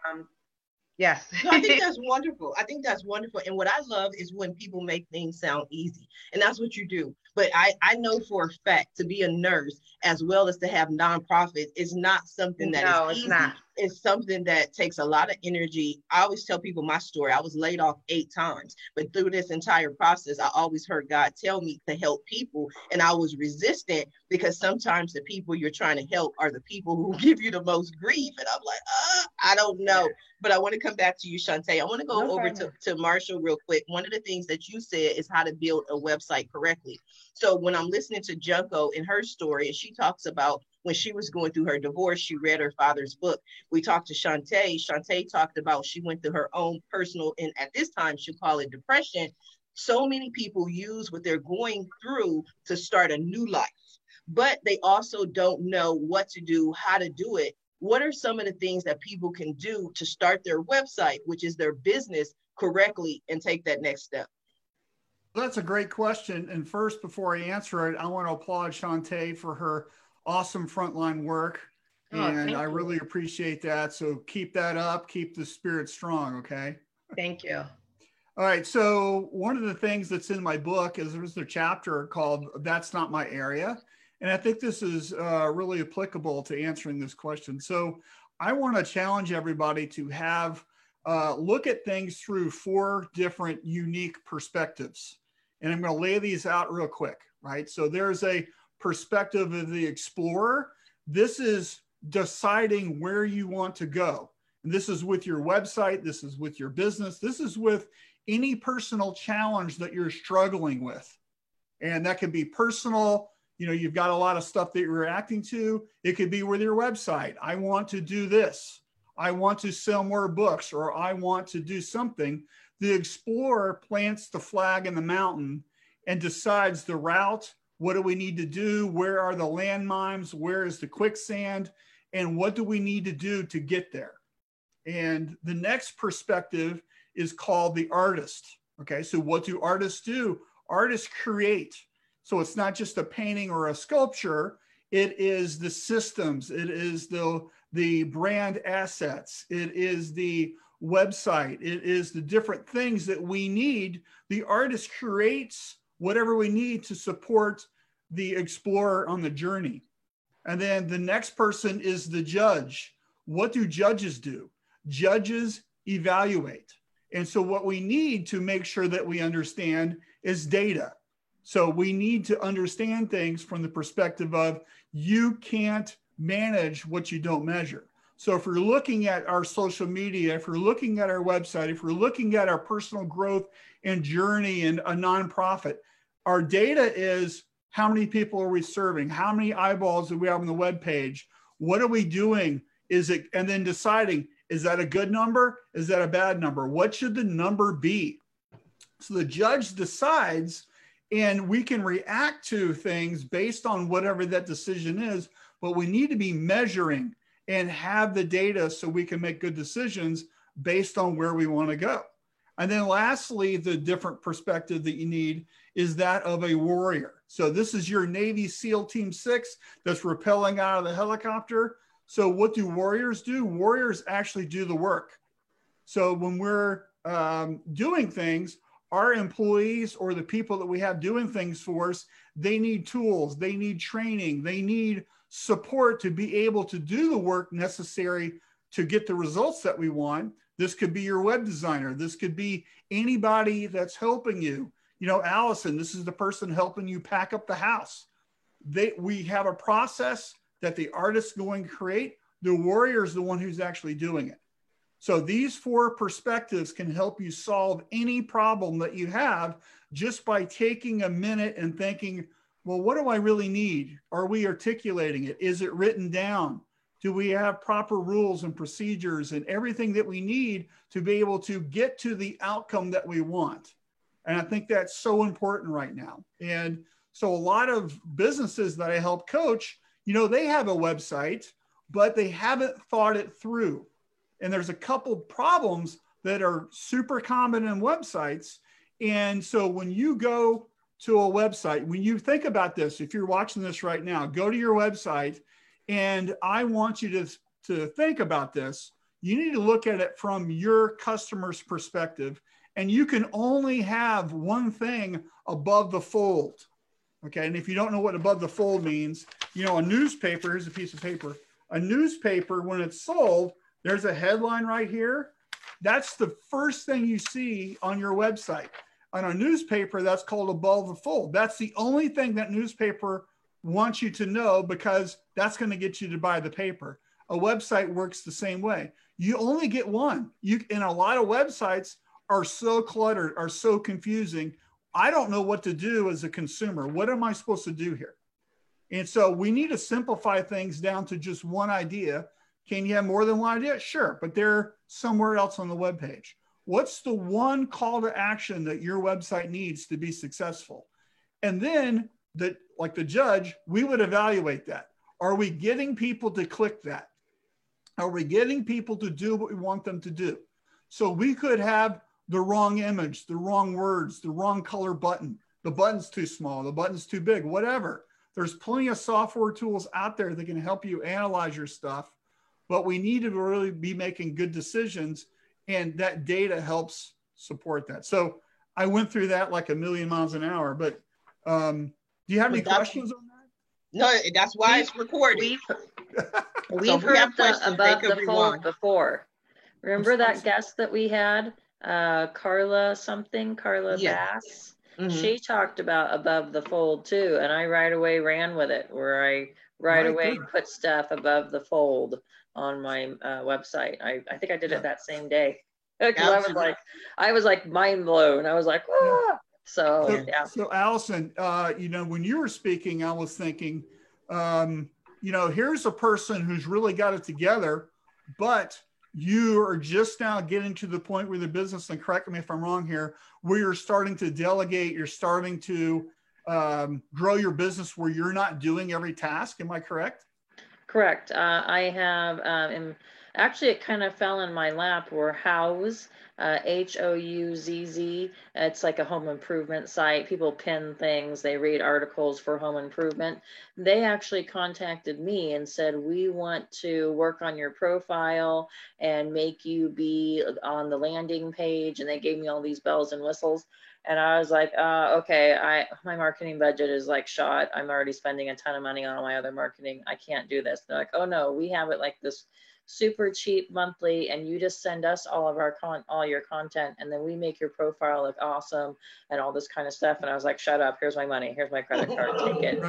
yes. No, I think that's wonderful. I think that's wonderful. And what I love is when people make things sound easy. And that's what you do. But I know for a fact, to be a nurse as well as to have nonprofits is not something that is easy. It's not. It's something that takes a lot of energy. I always tell people my story. I was laid off 8 times, but through this entire process, I always heard God tell me to help people. And I was resistant, because sometimes the people you're trying to help are the people who give you the most grief. And I'm like, I don't know. But I want to come back to you, Shantae. I want to go over to Marshall real quick. One of the things that you said is how to build a website correctly. So when I'm listening to Junko in her story, and she talks about when she was going through her divorce, she read her father's book. We talked to Shantae. Shantae talked about she went through her own personal, and at this time she'll call it depression. So many people use what they're going through to start a new life, but they also don't know what to do, how to do it. What are some of the things that people can do to start their website, which is their business, correctly, and take that next step? That's a great question. And first, before I answer it, I want to applaud Shantae for her awesome frontline work. And I really appreciate that. So keep that up. Keep the spirit strong. Okay. Thank you. All right. So one of the things that's in my book is there's a chapter called "That's Not My Area." And I think this is really applicable to answering this question. So I want to challenge everybody to have look at things through 4 different unique perspectives. And I'm going to lay these out real quick, right? So there's a perspective of the explorer. This is deciding where you want to go. And this is with your website. This is with your business. This is with any personal challenge that you're struggling with. And that could be personal. You know, you've got a lot of stuff that you're reacting to. It could be with your website. I want to do this. I want to sell more books, or I want to do something. The explorer plants the flag in the mountain and decides the route. What do we need to do? Where are the landmines? Where is the quicksand? And what do we need to do to get there? And the next perspective is called the artist. Okay, so what do artists do? Artists create. So it's not just a painting or a sculpture. It is the systems. It is the brand assets. It is the website. It is the different things that we need. The artist creates whatever we need to support the explorer on the journey. And then the next person is the judge. What do judges do? Judges evaluate. And so what we need to make sure that we understand is data. So we need to understand things from the perspective of you can't manage what you don't measure. So if we're looking at our social media, if we're looking at our website, if we're looking at our personal growth and journey and a nonprofit, our data is how many people are we serving? How many eyeballs do we have on the web page? What are we doing? Is it, and then deciding, is that a good number? Is that a bad number? What should the number be? So the judge decides, and we can react to things based on whatever that decision is, but we need to be measuring and have the data so we can make good decisions based on where we want to go. And then lastly, the different perspective that you need is that of a warrior. So this is your Navy SEAL Team 6 that's rappelling out of the helicopter. So what do warriors do? Warriors actually do the work. So when we're doing things, our employees or the people that we have doing things for us, they need tools, they need training, they need support to be able to do the work necessary to get the results that we want. This could be your web designer. This could be anybody that's helping you. You know, Allison, this is the person helping you pack up the house. We have a process that the artist's going to create. The warrior is the one who's actually doing it. So these 4 perspectives can help you solve any problem that you have just by taking a minute and thinking, well, what do I really need? Are we articulating it? Is it written down? Do we have proper rules and procedures and everything that we need to be able to get to the outcome that we want? And I think that's so important right now. And so a lot of businesses that I help coach, you know, they have a website, but they haven't thought it through. And there's a couple problems that are super common in websites. And so when you go to a website, when you think about this, if you're watching this right now, go to your website, and I want you to think about this. You need to look at it from your customer's perspective, and you can only have one thing above the fold. Okay, and if you don't know what above the fold means, you know, a newspaper, here's a piece of paper. A newspaper, when it's sold, there's a headline right here. That's the first thing you see on your website. On a newspaper, that's called above the fold. That's the only thing that newspaper wants you to know, because that's going to get you to buy the paper. A website works the same way. You only get one. And a lot of websites are so cluttered, are so confusing. I don't know what to do as a consumer. What am I supposed to do here? And so we need to simplify things down to just one idea. Can you have more than one idea? Sure, but they're somewhere else on the webpage. What's the one call to action that your website needs to be successful? And then, like the judge, we would evaluate that. Are we getting people to click that? Are we getting people to do what we want them to do? So we could have the wrong image, the wrong words, the wrong color button. The button's too small, the button's too big, whatever. There's plenty of software tools out there that can help you analyze your stuff, but we need to really be making good decisions, and that data helps support that. So I went through that like a million miles an hour, but do you have any questions on that? No, that's why it's recorded. We've heard the above the fold before. Remember that guest that we had, Carla Bass? Mm-hmm. She talked about above the fold too, and I right away ran with it, where I right away put stuff above the fold on my website. I think I did it that same day, because I was like mind blown. I was like, ah. So Allison, when you were speaking, I was thinking, here's a person who's really got it together, but you are just now getting to the point where the business, and correct me if I'm wrong here, where you're starting to delegate, you're starting to grow your business where you're not doing every task. Am I correct? Correct. I have, actually it kind of fell in my lap, where Houzz, Houzz, it's like a home improvement site. People pin things, they read articles for home improvement. They actually contacted me and said, we want to work on your profile and make you be on the landing page. And they gave me all these bells and whistles. And I was like, okay, my marketing budget is like shot. I'm already spending a ton of money on all my other marketing. I can't do this. They're like, oh no, we have it like this super cheap monthly, and you just send us all of our all your content, and then we make your profile look awesome and all this kind of stuff. And I was like, shut up, here's my money, here's my credit card, take it.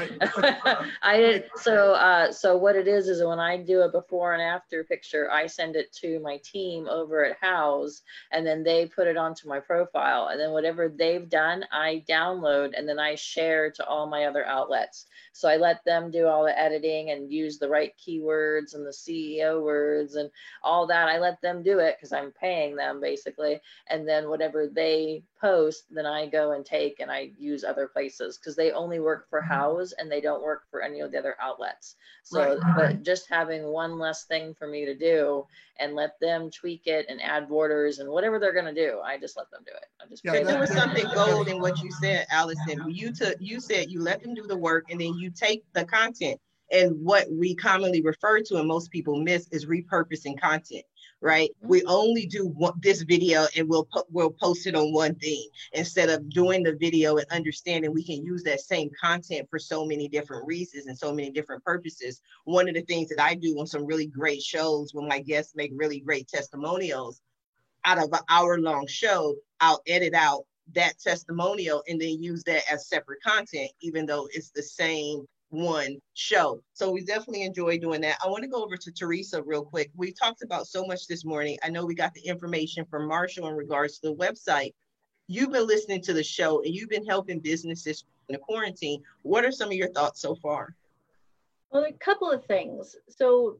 I did. So what it is when I do a before and after picture, I send it to my team over at Houzz, and then they put it onto my profile, and then whatever they've done, I download, and then I share to all my other outlets. So I let them do all the editing and use the right keywords and the CEO words and all that. I let them do it because I'm paying them basically. And then whatever they post, then I go and take and I use other places, because they only work for Houzz and they don't work for any of the other outlets. So, but just having one less thing for me to do and let them tweak it and add borders and whatever they're going to do, I just let them do it. I just there was something gold in what you said, Allison. You said you let them do the work, and then you take the content. And what we commonly refer to and most people miss is repurposing content, right? Mm-hmm. We only do this video and we'll post it on one thing, instead of doing the video and understanding we can use that same content for so many different reasons and so many different purposes. One of the things that I do on some really great shows, when my guests make really great testimonials, out of an hour-long show, I'll edit out that testimonial and then use that as separate content, even though it's the same one show. So we definitely enjoy doing that. I want to go over to Teresa real quick. We talked about so much this morning. I know we got the information from Marshall in regards to the website. You've been listening to the show and you've been helping businesses in the quarantine. What are some of your thoughts so far? Well, a couple of things. So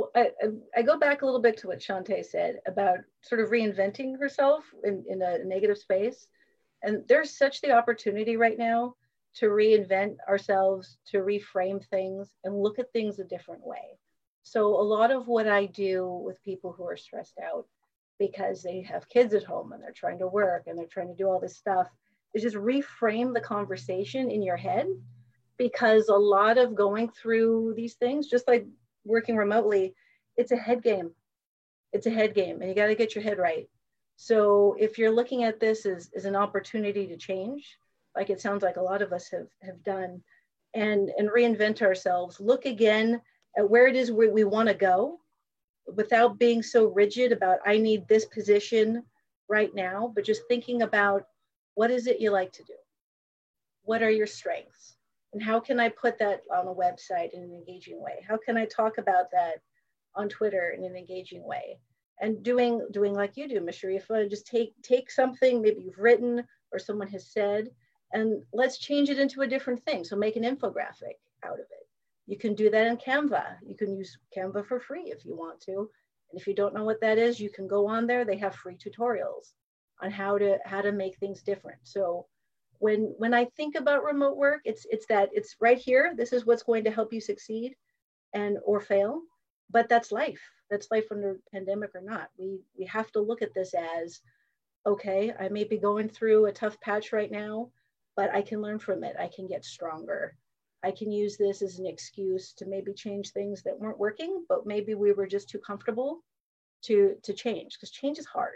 I go back a little bit to what Shantae said about sort of reinventing herself in a negative space. And there's such the opportunity right now to reinvent ourselves, to reframe things and look at things a different way. So a lot of what I do with people who are stressed out because they have kids at home and they're trying to work and they're trying to do all this stuff is just reframe the conversation in your head, because a lot of going through these things, just like working remotely, it's a head game. It's a head game and you got to get your head right. So if you're looking at this as an opportunity to change, like it sounds like a lot of us have done, and reinvent ourselves, look again at where it is we want to go without being so rigid about, I need this position right now, but just thinking about what is it you like to do? What are your strengths? And how can I put that on a website in an engaging way? How can I talk about that on Twitter in an engaging way? And doing like you do, Ms. Sharifa, just take something maybe you've written or someone has said, and let's change it into a different thing. So make an infographic out of it. You can do that in Canva. You can use Canva for free if you want to. And if you don't know what that is, you can go on there. They have free tutorials on how to make things different. So when I think about remote work, it's right here. This is what's going to help you succeed or fail. But that's life. That's life under pandemic or not. We have to look at this as, okay, I may be going through a tough patch right now, but I can learn from it. I can get stronger. I can use this as an excuse to maybe change things that weren't working, but maybe we were just too comfortable to change, because change is hard.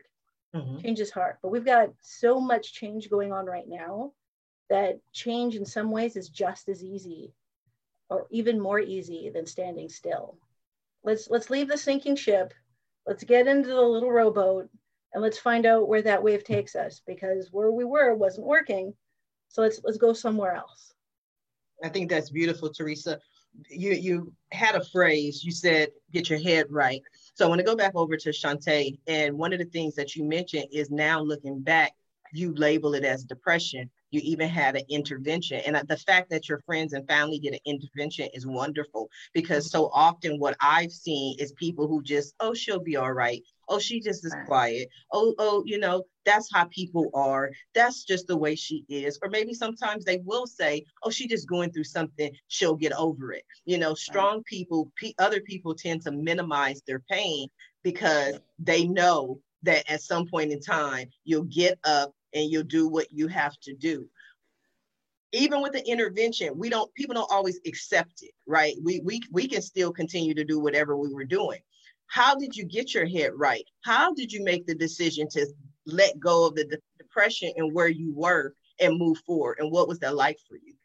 Change is hard, but we've got so much change going on right now that change in some ways is just as easy or even more easy than standing still. Let's leave the sinking ship. Let's get into the little rowboat and let's find out where that wave takes us, because where we were wasn't working. So let's go somewhere else. I think that's beautiful, Teresa. You had a phrase, you said, get your head right. So I want to go back over to Shantae. And one of the things that you mentioned is, now looking back, you label it as depression. You even had an intervention. And the fact that your friends and family did an intervention is wonderful, because so often what I've seen is people who just, oh, she'll be all right. Oh, she just is quiet. Oh, you know, that's how people are. That's just the way she is. Or maybe sometimes they will say, oh, she just going through something. She'll get over it. You know, strong people, other people tend to minimize their pain because they know that at some point in time, you'll get up and you'll do what you have to do. Even with the intervention, people don't always accept it, right? We can still continue to do whatever we were doing. How did you get your head right? How did you make the decision to let go of the depression and where you were and move forward? And what was that like for you?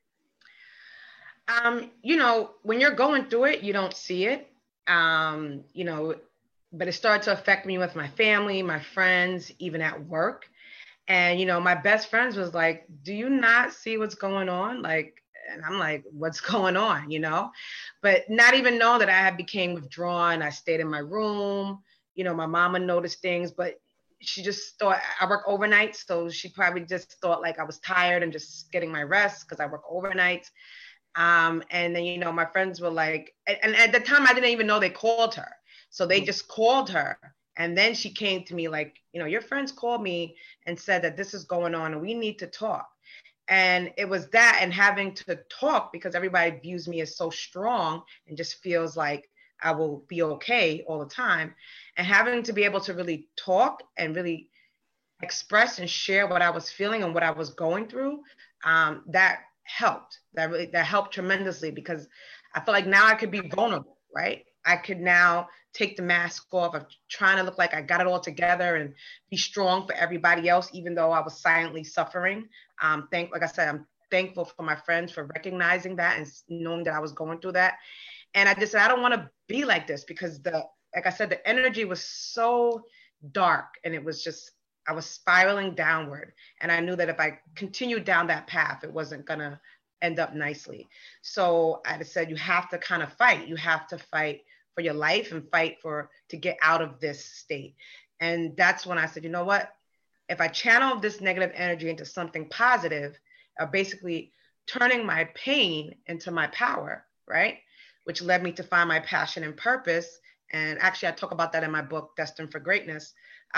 You know, when you're going through it, you don't see it. You know, but it started to affect me with my family, my friends, even at work. And, you know, my best friends was like, do you not see what's going on? Like, and I'm like, what's going on, you know? But not even knowing that I had became withdrawn. I stayed in my room. You know, my mama noticed things, but she just thought I work overnight. So she probably just thought like I was tired and just getting my rest because I work overnight. And then, you know, my friends were like, and at the time I didn't even know they called her. So they just called her. And then she came to me like, you know, your friends called me and said that this is going on and we need to talk. And it was that, and having to talk, because everybody views me as so strong and just feels like I will be okay all the time. And having to be able to really talk and really express and share what I was feeling and what I was going through, that helped. That helped tremendously, because I feel like now I could be vulnerable, right? I could now take the mask off of trying to look like I got it all together and be strong for everybody else, even though I was silently suffering. Like I said, I'm thankful for my friends for recognizing that and knowing that I was going through that. And I just said, I don't want to be like this, because like I said, the energy was so dark, and it was just, I was spiraling downward. And I knew that if I continued down that path, it wasn't gonna end up nicely. So I just said, you have to kind of fight. You have to fight for your life and fight to get out of this state. And that's when I said, you know what? If I channel this negative energy into something positive, basically turning my pain into my power, right? Which led me to find my passion and purpose. And actually, I talk about that in my book, Destined for Greatness.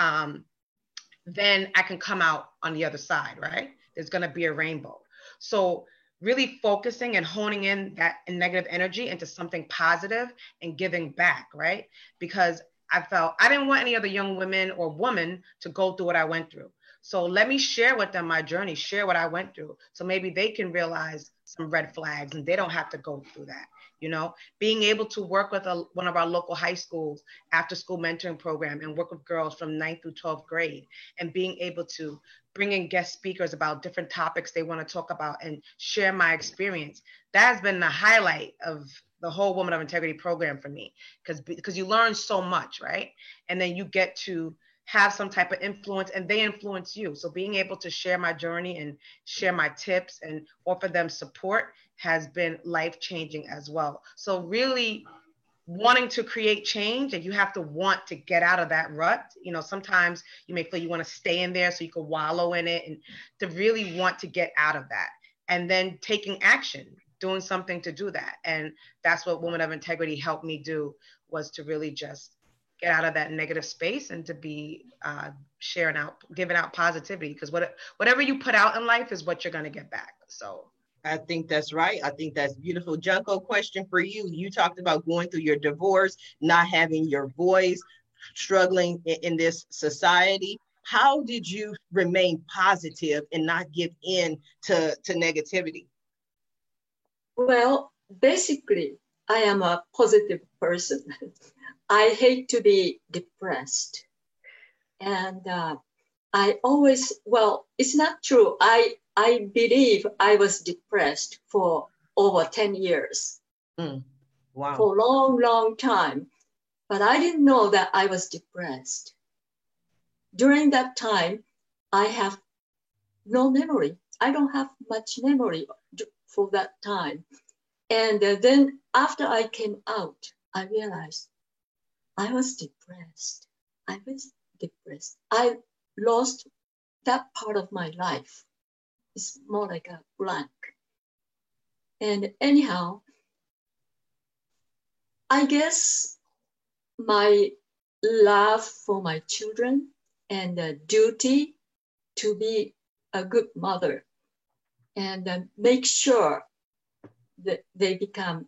Then I can come out on the other side, right? There's going to be a rainbow. So really focusing and honing in that negative energy into something positive and giving back, right? Because I felt I didn't want any other young women or woman to go through what I went through. So let me share with them my journey, share what I went through. So maybe they can realize some red flags and they don't have to go through that. You know, being able to work with one of our local high schools after school mentoring program and work with girls from 9th through 12th grade, and being able to bring in guest speakers about different topics they want to talk about and share my experience. That has been the highlight of the whole Woman of Integrity program for me, because you learn so much, right? And then you get to have some type of influence and they influence you. So being able to share my journey and share my tips and offer them support has been life-changing as well. So really wanting to create change, and you have to want to get out of that rut. You know, sometimes you may feel you want to stay in there so you can wallow in it, and to really want to get out of that, and then taking action, doing something to do that. And that's what Woman of Integrity helped me do, was to really just get out of that negative space and to be sharing out, giving out positivity, because whatever you put out in life is what you're going to get back. So I think that's right. I think that's beautiful. Junko, question for you. You talked about going through your divorce, not having your voice, struggling in this society. How did you remain positive and not give in to negativity? Well, basically, I am a positive person. I hate to be depressed. And I always, well, it's not true. I believe I was depressed for over 10 years. Wow. For a long, long time. But I didn't know that I was depressed. During that time, I have no memory. I don't have much memory for that time. And then after I came out, I realized I was depressed. I was depressed. I lost that part of my life. It's more like a blank. And anyhow, I guess my love for my children and the duty to be a good mother and make sure that they become,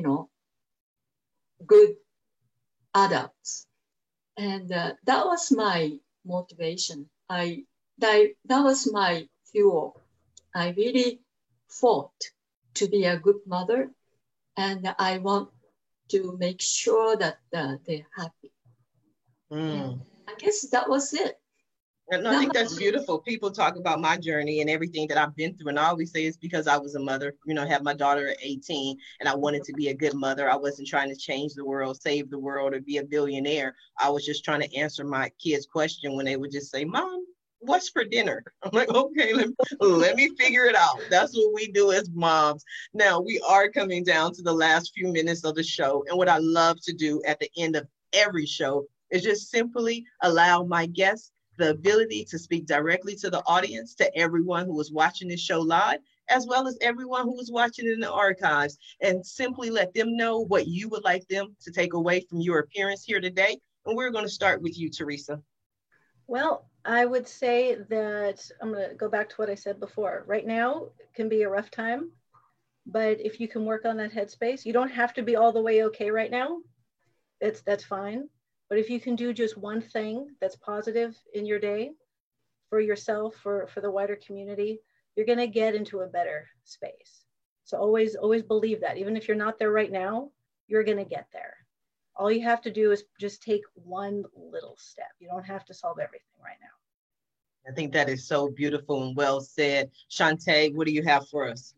good adults. And that was my motivation. That was my fuel. I really fought to be a good mother, and I want to make sure that they're happy. I guess that was it. And I think that's beautiful. People talk about my journey and everything that I've been through. And I always say it's because I was a mother, I had my daughter at 18 and I wanted to be a good mother. I wasn't trying to change the world, save the world, or be a billionaire. I was just trying to answer my kids' question when they would just say, Mom, what's for dinner? I'm like, okay, let me figure it out. That's what we do as moms. Now, we are coming down to the last few minutes of the show. And what I love to do at the end of every show is just simply allow my guests the ability to speak directly to the audience, to everyone who is watching this show live, as well as everyone who is watching in the archives, and simply let them know what you would like them to take away from your appearance here today. And we're going to start with you, Teresa. Well, I would say that I'm going to go back to what I said before. Right now can be a rough time, but if you can work on that headspace, you don't have to be all the way okay right now. That's fine. But if you can do just one thing that's positive in your day for yourself, for the wider community, you're going to get into a better space. So always believe that. Even if you're not there right now, you're going to get there. All you have to do is just take one little step. You don't have to solve everything right now. I think that is so beautiful and well said. Shantae, what do you have for us?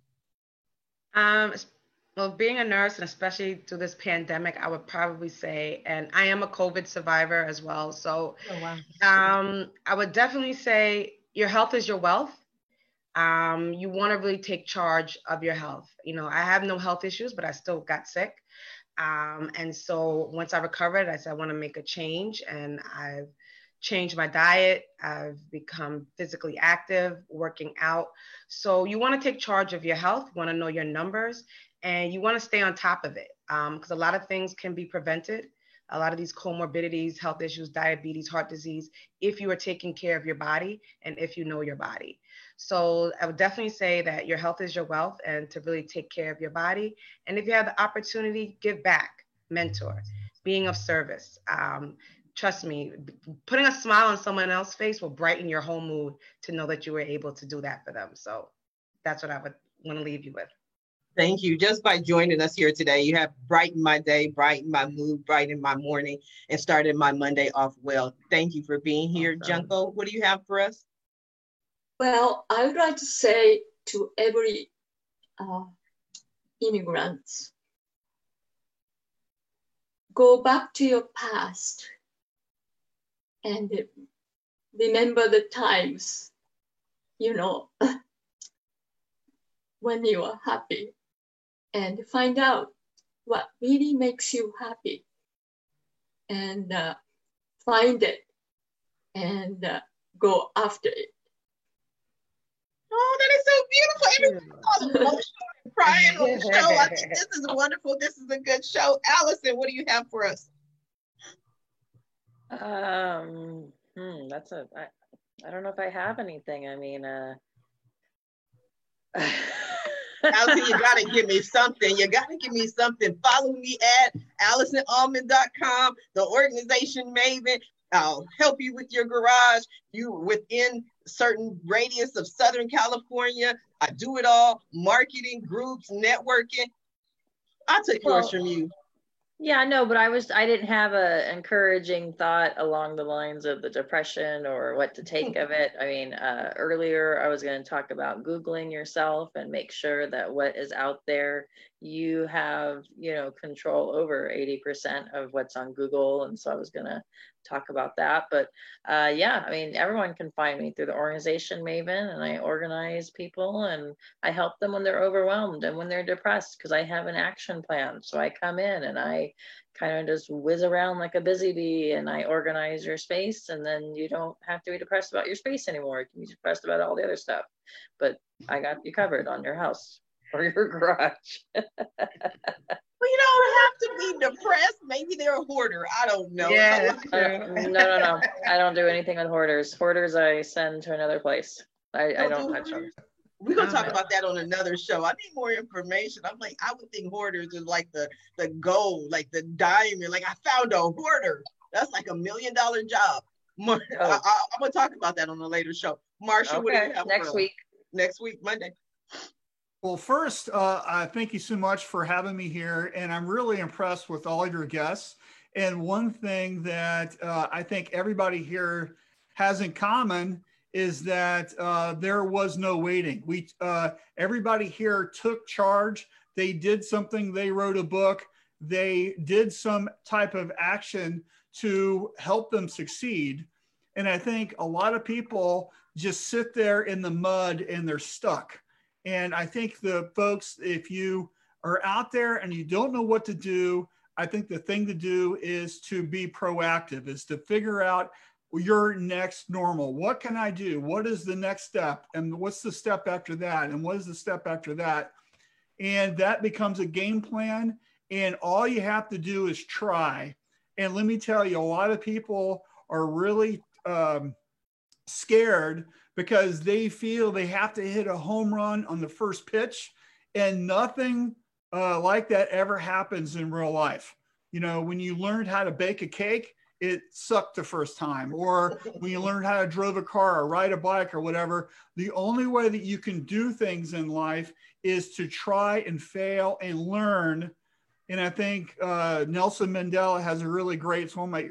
Well, being a nurse, and especially through this pandemic, I would probably say, and I am a COVID survivor as well. So I would definitely say your health is your wealth. You want to really take charge of your health. I have no health issues, but I still got sick. And so once I recovered, I said, I want to make a change, and I've changed my diet. I've become physically active, working out. So you want to take charge of your health. You want to know your numbers. And you want to stay on top of it because a lot of things can be prevented. A lot of these comorbidities, health issues, diabetes, heart disease, if you are taking care of your body and if you know your body. So I would definitely say that your health is your wealth, and to really take care of your body. And if you have the opportunity, give back, mentor, being of service. Trust me, putting a smile on someone else's face will brighten your whole mood to know that you were able to do that for them. So that's what I would want to leave you with. Thank you. Just by joining us here today, you have brightened my day, brightened my mood, brightened my morning, and started my Monday off well. Thank you for being here. Awesome. Junko, what do you have for us? Well, I would like to say to every immigrant, go back to your past and remember the times, when you are happy, and find out what really makes you happy, and find it and go after it. Oh, that is so beautiful. Everyone's crying on the show. I think this is wonderful. This is a good show. Allison, what do you have for us? That's I don't know if I have anything. I mean, Allison, you gotta give me something. You gotta give me something. Follow me at AllisonAllman.com, the organization Maven. I'll help you with your garage. You within certain radius of Southern California. I do it all. Marketing, groups, networking. I'll take yours from you. Yeah, no, but I didn't have a encouraging thought along the lines of the depression or what to take of it. I mean, earlier I was going to talk about Googling yourself and make sure that what is out there, you have, control over 80% of what's on Google. And so I was going to talk about that. But yeah, I mean, everyone can find me through the organization Maven, and I organize people and I help them when they're overwhelmed and when they're depressed, because I have an action plan. So I come in and I kind of just whiz around like a busy bee and I organize your space, and then you don't have to be depressed about your space anymore. You can be depressed about all the other stuff, but I got you covered on your house or your garage. Well, you don't have to be depressed. Maybe they're a hoarder. I don't know. Yeah, No. I don't do anything with hoarders. Hoarders I send to another place. I don't touch them. We're going to talk about that on another show. I need more information. I'm like, I would think hoarders is like the gold, like the diamond. Like, I found a hoarder. That's like $1 million job. I'm going to talk about that on a later show. Marsha, okay. What do you have next week? Next week, Monday. Well, first, I thank you so much for having me here, and I'm really impressed with all of your guests. And one thing that I think everybody here has in common is that there was no waiting. Everybody here took charge. They did something. They wrote a book. They did some type of action to help them succeed. And I think a lot of people just sit there in the mud and they're stuck. And I think the folks, if you are out there and you don't know what to do, I think the thing to do is to be proactive, is to figure out your next normal. What can I do? What is the next step? And what's the step after that? And what is the step after that? And that becomes a game plan. And all you have to do is try. And let me tell you, a lot of people are really scared because they feel they have to hit a home run on the first pitch, and nothing like that ever happens in real life. When you learned how to bake a cake, it sucked the first time. Or when you learned how to drive a car or ride a bike or whatever, the only way that you can do things in life is to try and fail and learn. And I think Nelson Mandela has a really great, it's one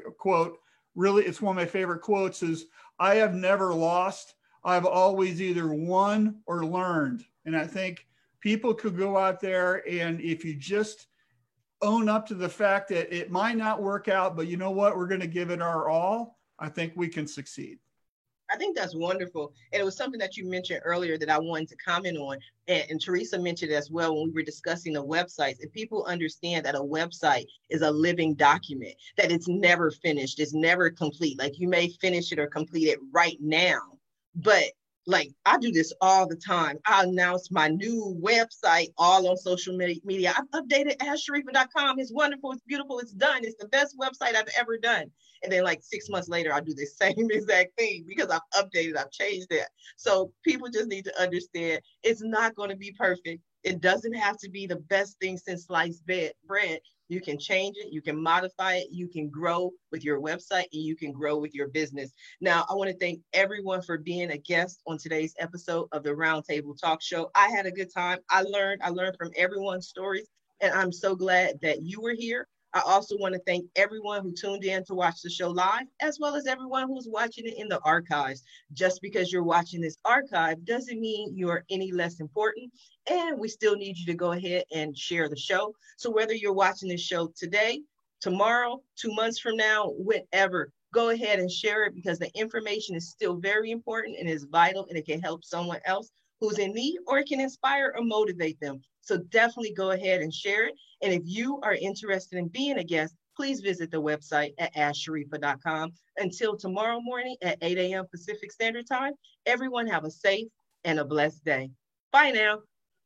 of my favorite quotes is, I have never lost. I've always either won or learned. And I think people could go out there, and if you just own up to the fact that it might not work out, but you know what, we're going to give it our all, I think we can succeed. I think that's wonderful. And it was something that you mentioned earlier that I wanted to comment on. And Teresa mentioned it as well when we were discussing the websites. If people understand that a website is a living document, that it's never finished, it's never complete. Like, you may finish it or complete it right now, but like, I do this all the time. I announce my new website all on social media. I've updated AskSharifa.com. It's wonderful. It's beautiful. It's done. It's the best website I've ever done. And then like 6 months later, I do the same exact thing because I've updated, I've changed it. So people just need to understand it's not going to be perfect. It doesn't have to be the best thing since sliced bread. You can change it, you can modify it, you can grow with your website, and you can grow with your business. Now, I want to thank everyone for being a guest on today's episode of the Roundtable Talk Show. I had a good time. I learned from everyone's stories, and I'm so glad that you were here. I also want to thank everyone who tuned in to watch the show live, as well as everyone who's watching it in the archives. Just because you're watching this archive doesn't mean you're any less important. And we still need you to go ahead and share the show. So whether you're watching this show today, tomorrow, 2 months from now, whenever, go ahead and share it, because the information is still very important and is vital, and it can help someone else who's in need, or it can inspire or motivate them. So definitely go ahead and share it. And if you are interested in being a guest, please visit the website at AskSharifa.com. Until tomorrow morning at 8 a.m. Pacific Standard Time, everyone have a safe and a blessed day. Bye now.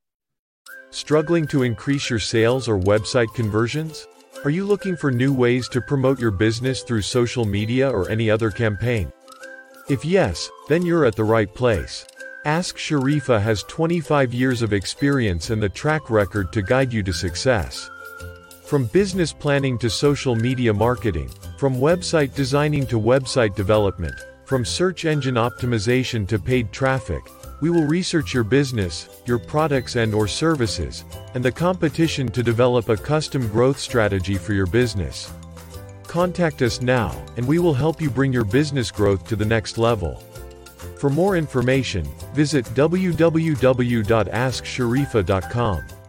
Struggling to increase your sales or website conversions? Are you looking for new ways to promote your business through social media or any other campaign? If yes, then you're at the right place. Ask Sharifa has 25 years of experience and the track record to guide you to success. From business planning to social media marketing, from website designing to website development, from search engine optimization to paid traffic, We will research your business, your products and/or services, and the competition to develop a custom growth strategy for your business. Contact us now, and we will help you bring your business growth to the next level. For more information, visit www.asksharifa.com.